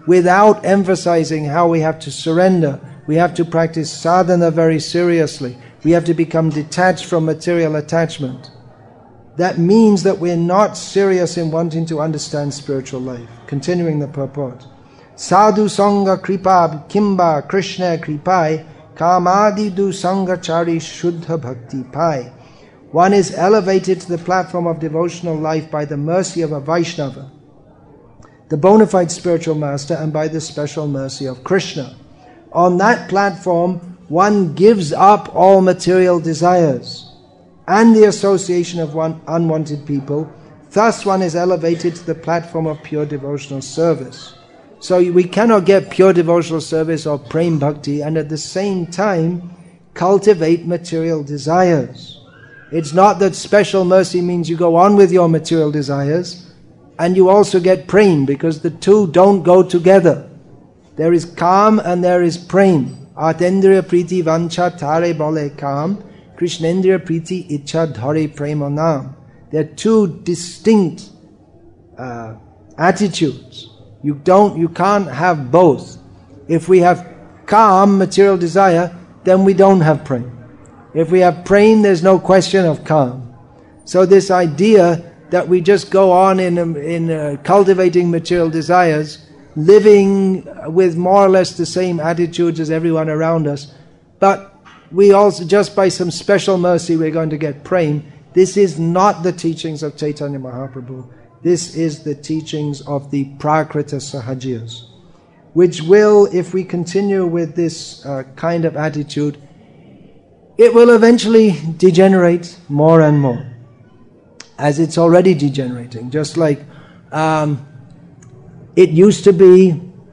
A: without emphasizing how we have to surrender. We have to practice sadhana very seriously. We have to become detached from material attachment. That means that we're not serious in wanting to understand spiritual life. Continuing the purport. Sadhu sangha kripa kimba Krishna kripai kamadi du sangha chari shuddha bhakti pai. One is elevated to the platform of devotional life by the mercy of a Vaishnava, the bona fide spiritual master, and by the special mercy of Krishna. On that platform, one gives up all material desires and the association of one unwanted people. Thus one is elevated to the platform of pure devotional service. So we cannot get pure devotional service or prem bhakti and at the same time cultivate material desires. It's not that special mercy means you go on with your material desires and you also get prem, because the two don't go together. There is kam and there is prem. Atendriya priti vancha tare bole kam, Krishnendriya priti icha dhare prema nam. They're two distinct uh, attitudes. You don't, you can't have both. If we have kam, material desire, then we don't have prem. If we have prem, there's no question of kam. So this idea that we just go on in in uh, cultivating material desires, living with more or less the same attitudes as everyone around us, but we also, just by some special mercy, we're going to get prem. This is not the teachings of Chaitanya Mahaprabhu. This is the teachings of the Prakrita Sahajiyas, which will, if we continue with this uh, kind of attitude, it will eventually degenerate more and more, as it's already degenerating. Just like um, it used to be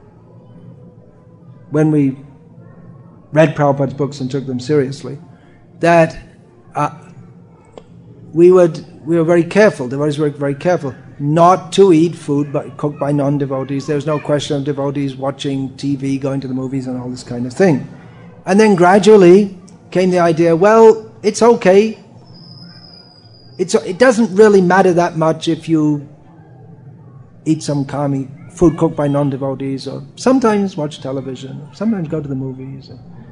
A: when we read Prabhupada's books and took them seriously, that uh, we would we were very careful, devotees were very careful not to eat food by, cooked by non-devotees. There was no question of devotees watching T V, going to the movies and all this kind of thing. And then gradually came the idea, well, it's okay. It's, it doesn't really matter that much if you eat some kami, food cooked by non-devotees, or sometimes watch television, sometimes go to the movies.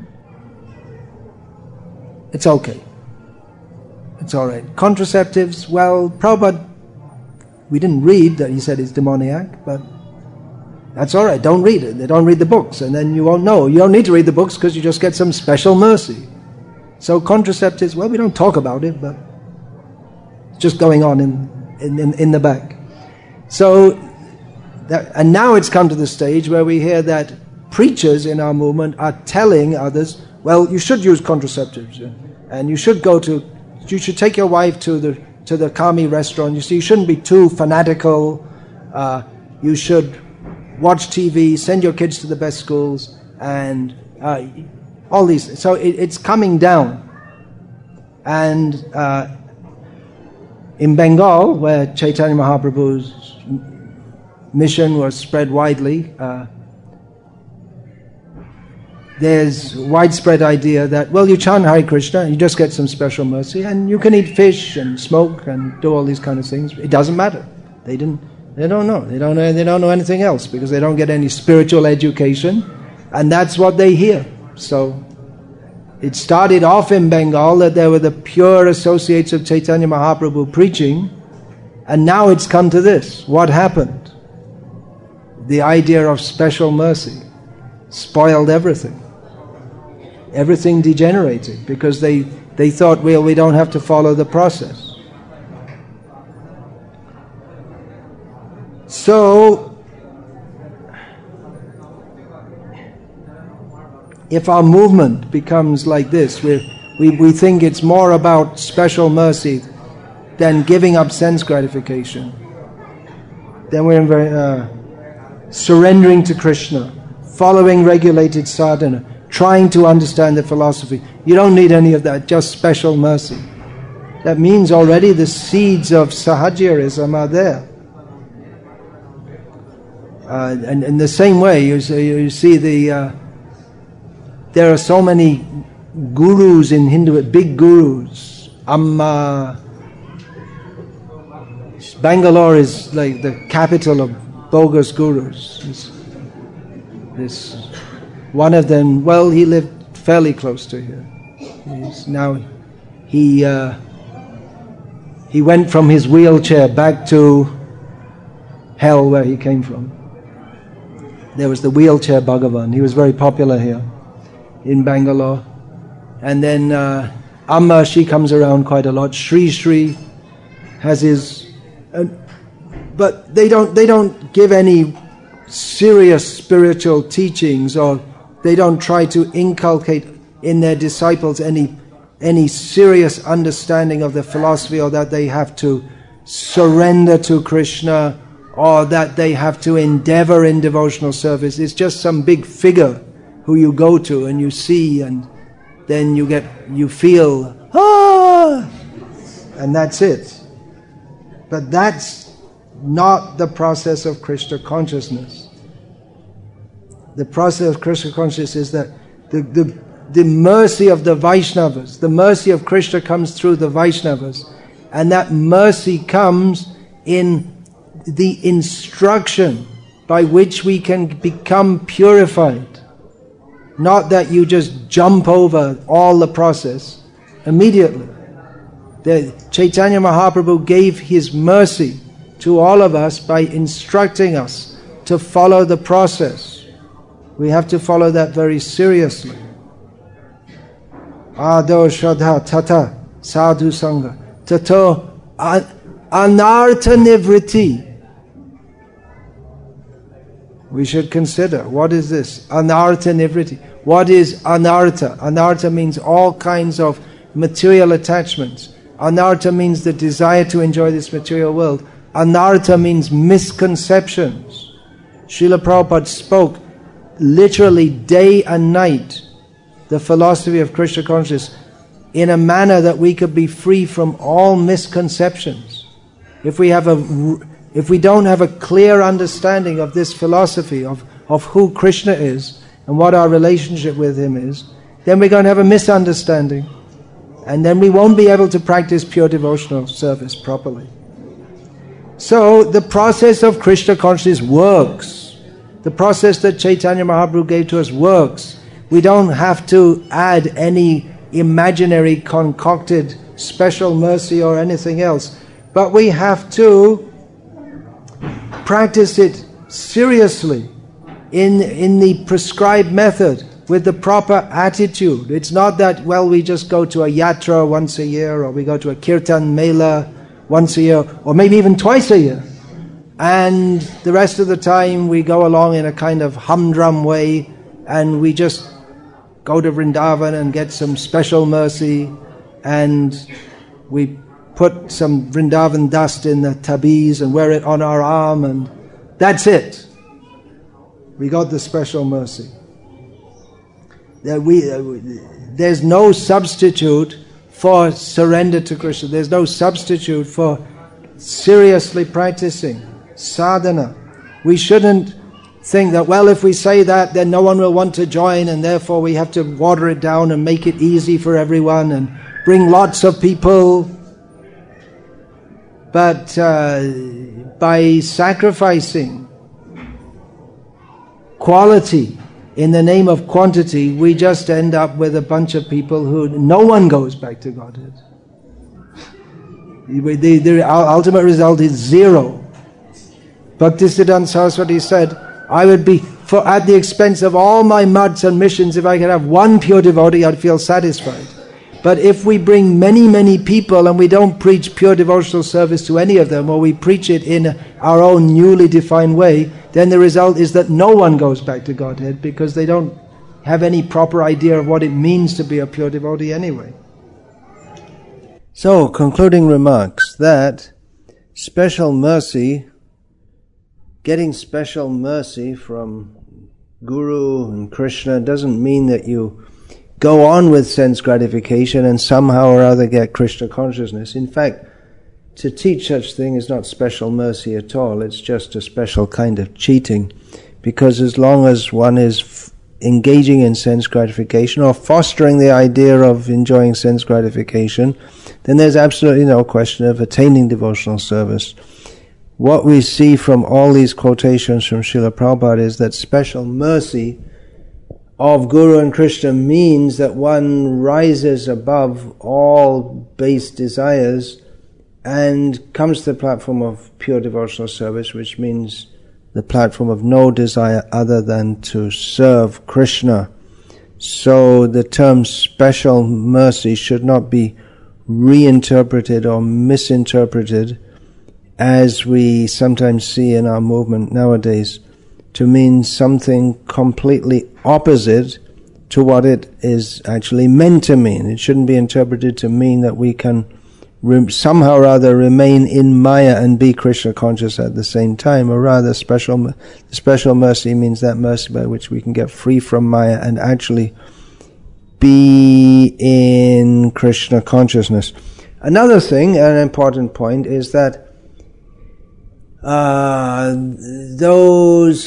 A: It's okay. It's all right. Contraceptives, well, Prabhupada, we didn't read that he said it's demoniac, but that's all right. Don't read it. They don't read the books, and then you won't know. You don't need to read the books because you just get some special mercy. So contraceptives, well, we don't talk about it, but it's just going on in in, in, in the back. So, that, and now it's come to the stage where we hear that preachers in our movement are telling others, well, you should use contraceptives, and you should go to, you should take your wife to the to the kami restaurant. You see, you shouldn't be too fanatical. Uh, you should watch T V, send your kids to the best schools, and uh, all these. So it, it's coming down. And uh, in Bengal, where Chaitanya Mahaprabhu's mission was spread widely, uh, there's widespread idea that, well, you chant Hare Krishna, you just get some special mercy, and you can eat fish and smoke and do all these kind of things. It doesn't matter. They didn't. They don't know. They don't know. They don't know anything else because they don't get any spiritual education, and that's what they hear. So it started off in Bengal that there were the pure associates of Chaitanya Mahaprabhu preaching, and now it's come to this. What happened? The idea of special mercy spoiled everything. Everything degenerated because they, they thought, well, we don't have to follow the process. So, if our movement becomes like this, we, we, we think it's more about special mercy than giving up sense gratification, then we're in very, uh, surrendering to Krishna, following regulated sadhana, trying to understand the philosophy. You don't need any of that, just special mercy. That means already the seeds of Sahajiyarism are there. Uh, and in the same way, you see, you see the uh, there are so many gurus in Hindu, big gurus. Amma, Bangalore is like the capital of bogus gurus. It's This one of them, well, he lived fairly close to here. He's now he uh, he went from his wheelchair back to hell where he came from. There was the wheelchair Bhagavan. He was very popular here in Bangalore. And then uh, Amma, she comes around quite a lot. Sri Sri has his, uh, but they don't they don't give any serious spiritual teachings, or they don't try to inculcate in their disciples any any serious understanding of the philosophy, or that they have to surrender to Krishna, or that they have to endeavor in devotional service. It's just some big figure who you go to and you see, and then you get you feel ah, and that's it. But that's not the process of Krishna consciousness. The process of Krishna consciousness is that the, the, the mercy of the Vaishnavas, the mercy of Krishna comes through the Vaishnavas, and that mercy comes in the instruction by which we can become purified. Not that you just jump over all the process immediately. The Chaitanya Mahaprabhu gave his mercy to all of us by instructing us to follow the process. We have to follow that very seriously. Ado Shraddha Tata Sadhu Sangha Tato Anartha Nivriti. We should consider, what is this? Anartha Nivriti. What is anartha? Anartha means all kinds of material attachments. Anartha means the desire to enjoy this material world. Anartha means misconceptions. Srila Prabhupada spoke literally day and night the philosophy of Krishna consciousness in a manner that we could be free from all misconceptions. If we have a, if we don't have a clear understanding of this philosophy of, of who Krishna is and what our relationship with him is, then we're going to have a misunderstanding. And then we won't be able to practice pure devotional service properly. So the process of Krishna consciousness works. The process that Chaitanya Mahaprabhu gave to us works. We don't have to add any imaginary concocted special mercy or anything else. But we have to practice it seriously in, in the prescribed method, with the proper attitude. It's not that, well, we just go to a yatra once a year, or we go to a kirtan mela once a year, or maybe even twice a year. And the rest of the time we go along in a kind of humdrum way, and we just go to Vrindavan and get some special mercy, and we put some Vrindavan dust in the tabiz and wear it on our arm, and that's it. We got the special mercy. That we, uh, there's no substitute for surrender to Krishna. There's no substitute for seriously practicing sadhana. We shouldn't think that, well, if we say that, then no one will want to join, and therefore we have to water it down and make it easy for everyone and bring lots of people. But uh, by sacrificing quality in the name of quantity, we just end up with a bunch of people who no one goes back to Godhead. The, the ultimate result is zero. Bhaktisiddhanta Saraswati said, I would be, for at the expense of all my mudds and missions, if I could have one pure devotee, I'd feel satisfied. But if we bring many, many people and we don't preach pure devotional service to any of them, or we preach it in our own newly defined way, then the result is that no one goes back to Godhead, because they don't have any proper idea of what it means to be a pure devotee anyway. So, concluding remarks, that special mercy, getting special mercy from Guru and Krishna doesn't mean that you go on with sense gratification and somehow or other get Krishna consciousness. In fact, to teach such thing is not special mercy at all. It's just a special kind of cheating, because as long as one is f- engaging in sense gratification or fostering the idea of enjoying sense gratification, then there's absolutely no question of attaining devotional service. what we see from all these quotations from Srila Prabhupada is that special mercy of Guru and Krishna means that one rises above all base desires and comes to the platform of pure devotional service, which means the platform of no desire other than to serve Krishna. So the term special mercy should not be reinterpreted or misinterpreted, as we sometimes see in our movement nowadays, to mean something completely opposite to what it is actually meant to mean. It shouldn't be interpreted to mean that we can re- somehow or other remain in Maya and be Krishna conscious at the same time, or rather special, special mercy means that mercy by which we can get free from Maya and actually be in Krishna consciousness. Another thing, an important point, is that Uh, those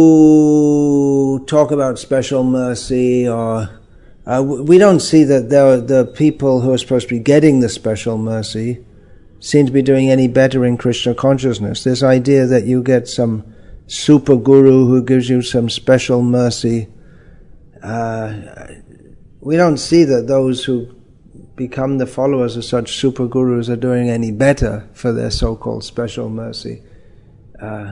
A: who talk about special mercy, or uh, we don't see that the, the people who are supposed to be getting the special mercy seem to be doing any better in Krishna consciousness. This idea that you get some super guru who gives you some special mercy, uh, we don't see that those who become the followers of such super gurus are doing any better for their so-called special mercy. Uh,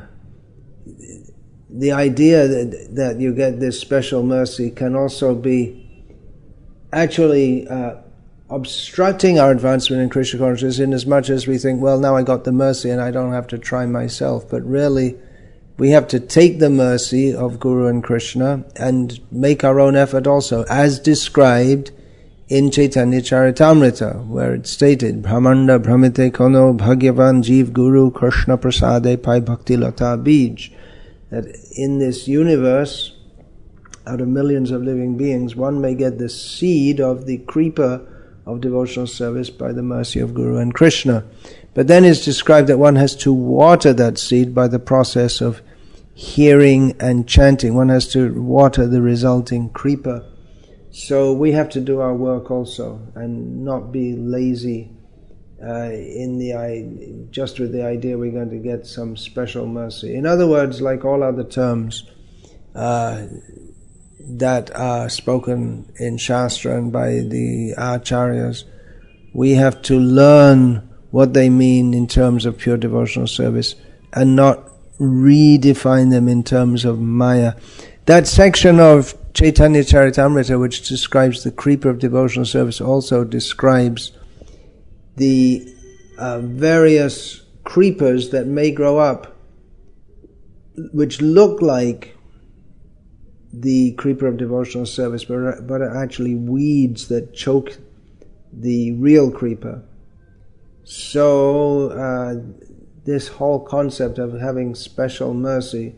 A: the idea that, that you get this special mercy can also be actually uh, obstructing our advancement in Krishna consciousness, in as much as we think, well, now I got the mercy and I don't have to try myself. But really, we have to take the mercy of Guru and Krishna and make our own effort also, as described in Chaitanya Charitamrita, where it's stated, Brahmanda Brahmite Kono Bhagyavan Jeev Guru Krishna Prasade Pai Bhakti Lata Bij, that in this universe, out of millions of living beings, one may get the seed of the creeper of devotional service by the mercy of Guru and Krishna. But then it's described that one has to water that seed by the process of hearing and chanting. One has to water the resulting creeper. So we have to do our work also, and not be lazy uh, in the just with the idea we're going to get some special mercy. In other words, like all other terms uh, that are spoken in Shastra and by the acharyas, we have to learn what they mean in terms of pure devotional service and not redefine them in terms of Maya. That section of Chaitanya Charitamrita, which describes the creeper of devotional service, also describes the uh, various creepers that may grow up, which look like the creeper of devotional service, but are, but are actually weeds that choke the real creeper. So uh, this whole concept of having special mercy,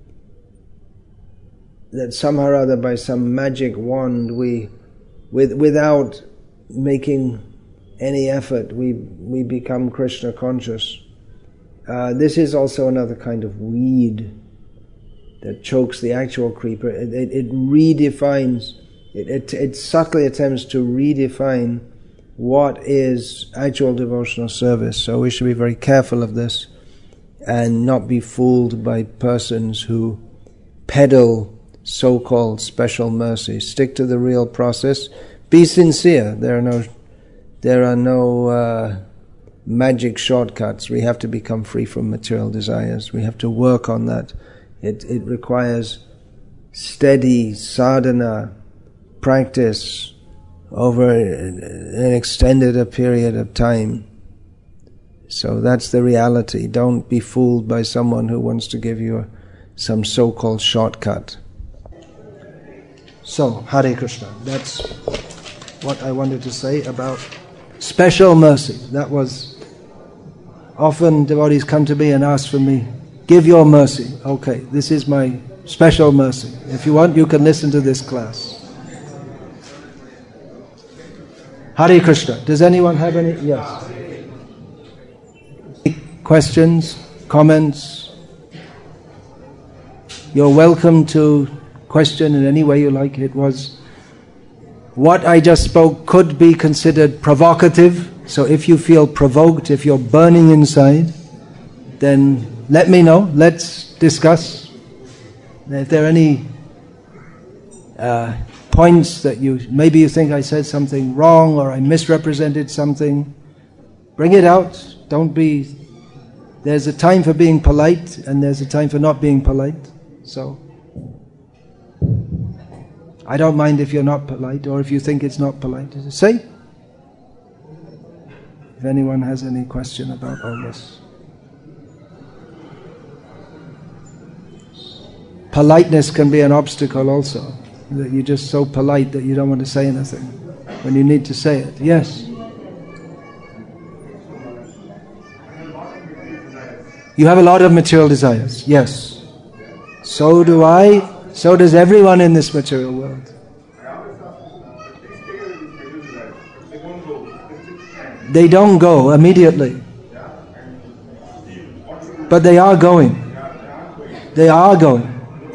A: that somehow or other by some magic wand we, with, without making any effort, we we become Krishna conscious. Uh, this is also another kind of weed that chokes the actual creeper. It, it, it redefines, it, it, it subtly attempts to redefine what is actual devotional service. So we should be very careful of this and not be fooled by persons who peddle so-called special mercy. Stick to the real process. Be sincere. There are no, there are no uh, magic shortcuts. We have to become free from material desires. We have to work on that. It it requires steady sadhana, practice over an extended a period of time. So that's the reality. Don't be fooled by someone who wants to give you a, some so-called shortcut. So, Hare Krishna. That's what I wanted to say about special mercy. That was, often devotees come to me and ask for me, give your mercy. Okay, this is my special mercy. If you want, you can listen to this class. Hare Krishna. Does anyone have any? Yes. Questions? Comments? You're welcome to question in any way you like. It was, what I just spoke could be considered provocative. So if you feel provoked, if you're burning inside, then let me know. Let's discuss. If there are any uh, points that you, maybe you think I said something wrong or I misrepresented something, bring it out. Don't be, there's a time for being polite and there's a time for not being polite. So, I don't mind if you're not polite or if you think it's not polite. Say. If anyone has any question about all this. Politeness can be an obstacle also. That you're just so polite that you don't want to say anything when you need to say it. Yes? You have a lot of material desires. Yes. So do I. So does everyone in this material world. They don't go immediately. But they are going. They are going.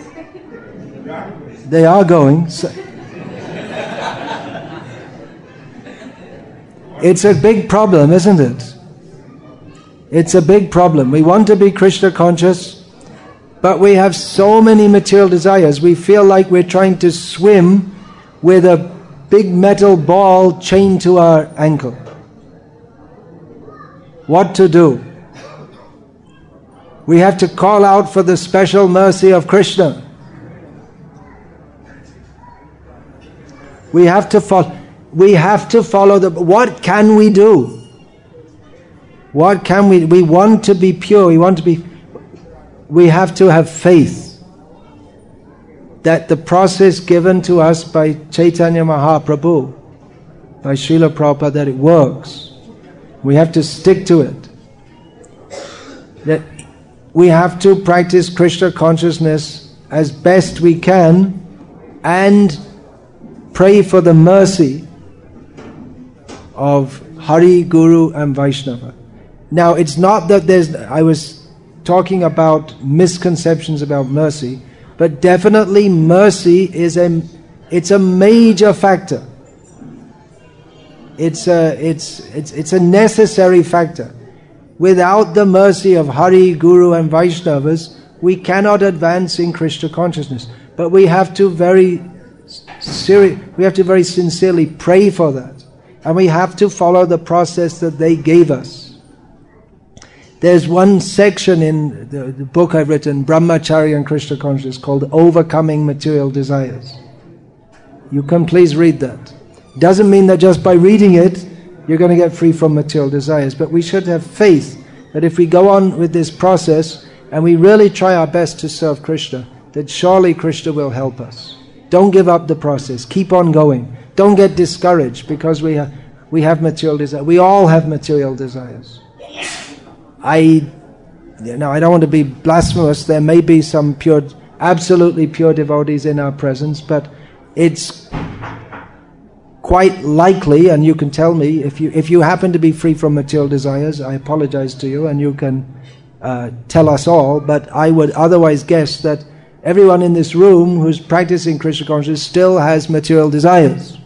A: They are going. So it's a big problem, isn't it? It's a big problem. We want to be Krishna conscious, but we have so many material desires. We feel like we're trying to swim with a big metal ball chained to our ankle. What to do? We have to call out for the special mercy of Krishna. We have to follow. We have to follow the. What can we do? What can we? We want to be pure. We want to be. We have to have faith that the process given to us by Chaitanya Mahaprabhu, by Srila Prabhupada, that it works. We have to stick to it. That we have to practice Krishna consciousness as best we can and pray for the mercy of Hari, Guru and Vaishnava. Now it's not that there's, I was talking about misconceptions about mercy, but definitely mercy is a, it's a major factor. It's a, it's, it's, it's a necessary factor. Without the mercy of Hari, Guru and Vaishnavas, we cannot advance in Krishna consciousness. But we have to very seri- we have to very sincerely pray for that. And we have to follow the process that they gave us. There's one section in the, the book I've written, Brahmacharya and Krishna Consciousness, called Overcoming Material Desires. You can please read that. Doesn't mean that just by reading it, you're going to get free from material desires. But we should have faith that if we go on with this process and we really try our best to serve Krishna, that surely Krishna will help us. Don't give up the process. Keep on going. Don't get discouraged because we have, we have material desires. We all have material desires. I, you know, I don't want to be blasphemous. There may be some pure, absolutely pure devotees in our presence, but it's quite likely, and you can tell me, if you if you happen to be free from material desires, I apologize to you, and you can uh, tell us all, but I would otherwise guess that everyone in this room who's practicing Krishna consciousness still has material desires.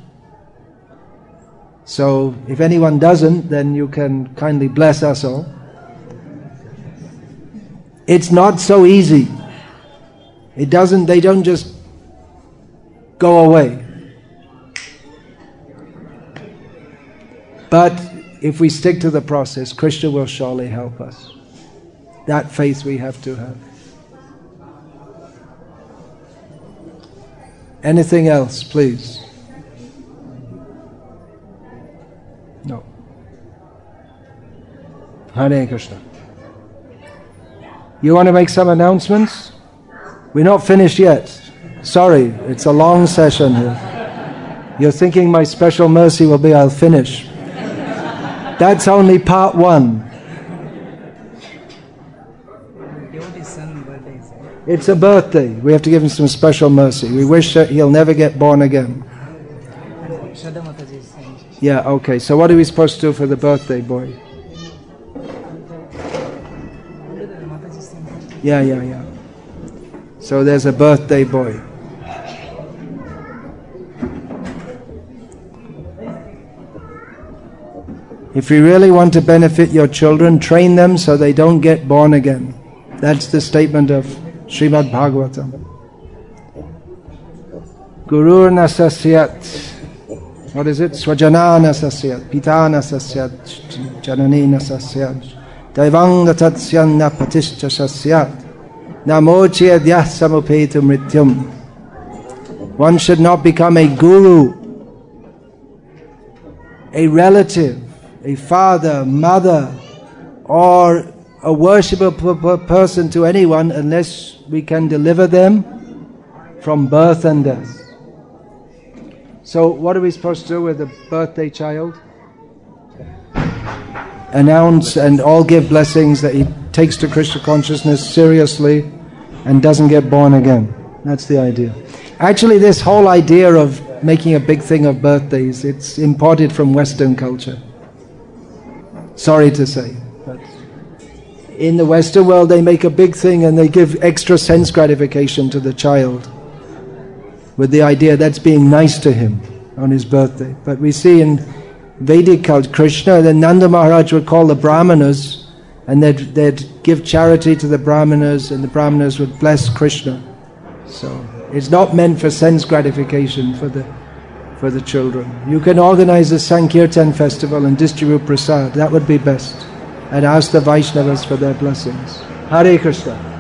A: So if anyone doesn't, then you can kindly bless us all. It's not so easy. It doesn't, they don't just go away. But if we stick to the process, Krishna will surely help us. That faith we have to have. Anything else, please? No. Hare Krishna. You want to make some announcements? We're not finished yet. Sorry, it's a long session here. You're thinking my special mercy will be I'll finish. That's only part one. It's a birthday. We have to give him some special mercy. We wish that he'll never get born again. Yeah, okay. So what are we supposed to do for the birthday boy? Yeah, yeah, yeah. So there's a birthday boy. If you really want to benefit your children, train them so they don't get born again. That's the statement of Srimad Bhagavatam. Gurur nasasyat. What is it? Swajana nasasyat. Pita nasasyat. Janani nasasyat. Daivang datatsyana patischa sasyat. Namochya dyah samupetu mrityum. One should not become a guru, a relative, a father, mother, or a worshipper person to anyone unless we can deliver them from birth and death. So what are we supposed to do with a birthday child? Announce and all give blessings that he takes to Krishna consciousness seriously and doesn't get born again. That's the idea. Actually, this whole idea of making a big thing of birthdays, it's imported from Western culture. Sorry to say. But in the Western world, they make a big thing and they give extra sense gratification to the child with the idea that's being nice to him on his birthday. But we see in Vedic culture, Krishna, then Nanda Maharaj would call the Brahmanas and they'd, they'd give charity to the Brahmanas and the Brahmanas would bless Krishna. So it's not meant for sense gratification for the for the children. You can organize a Sankirtan festival and distribute prasad. That would be best. And ask the Vaishnavas for their blessings. Hare Krishna.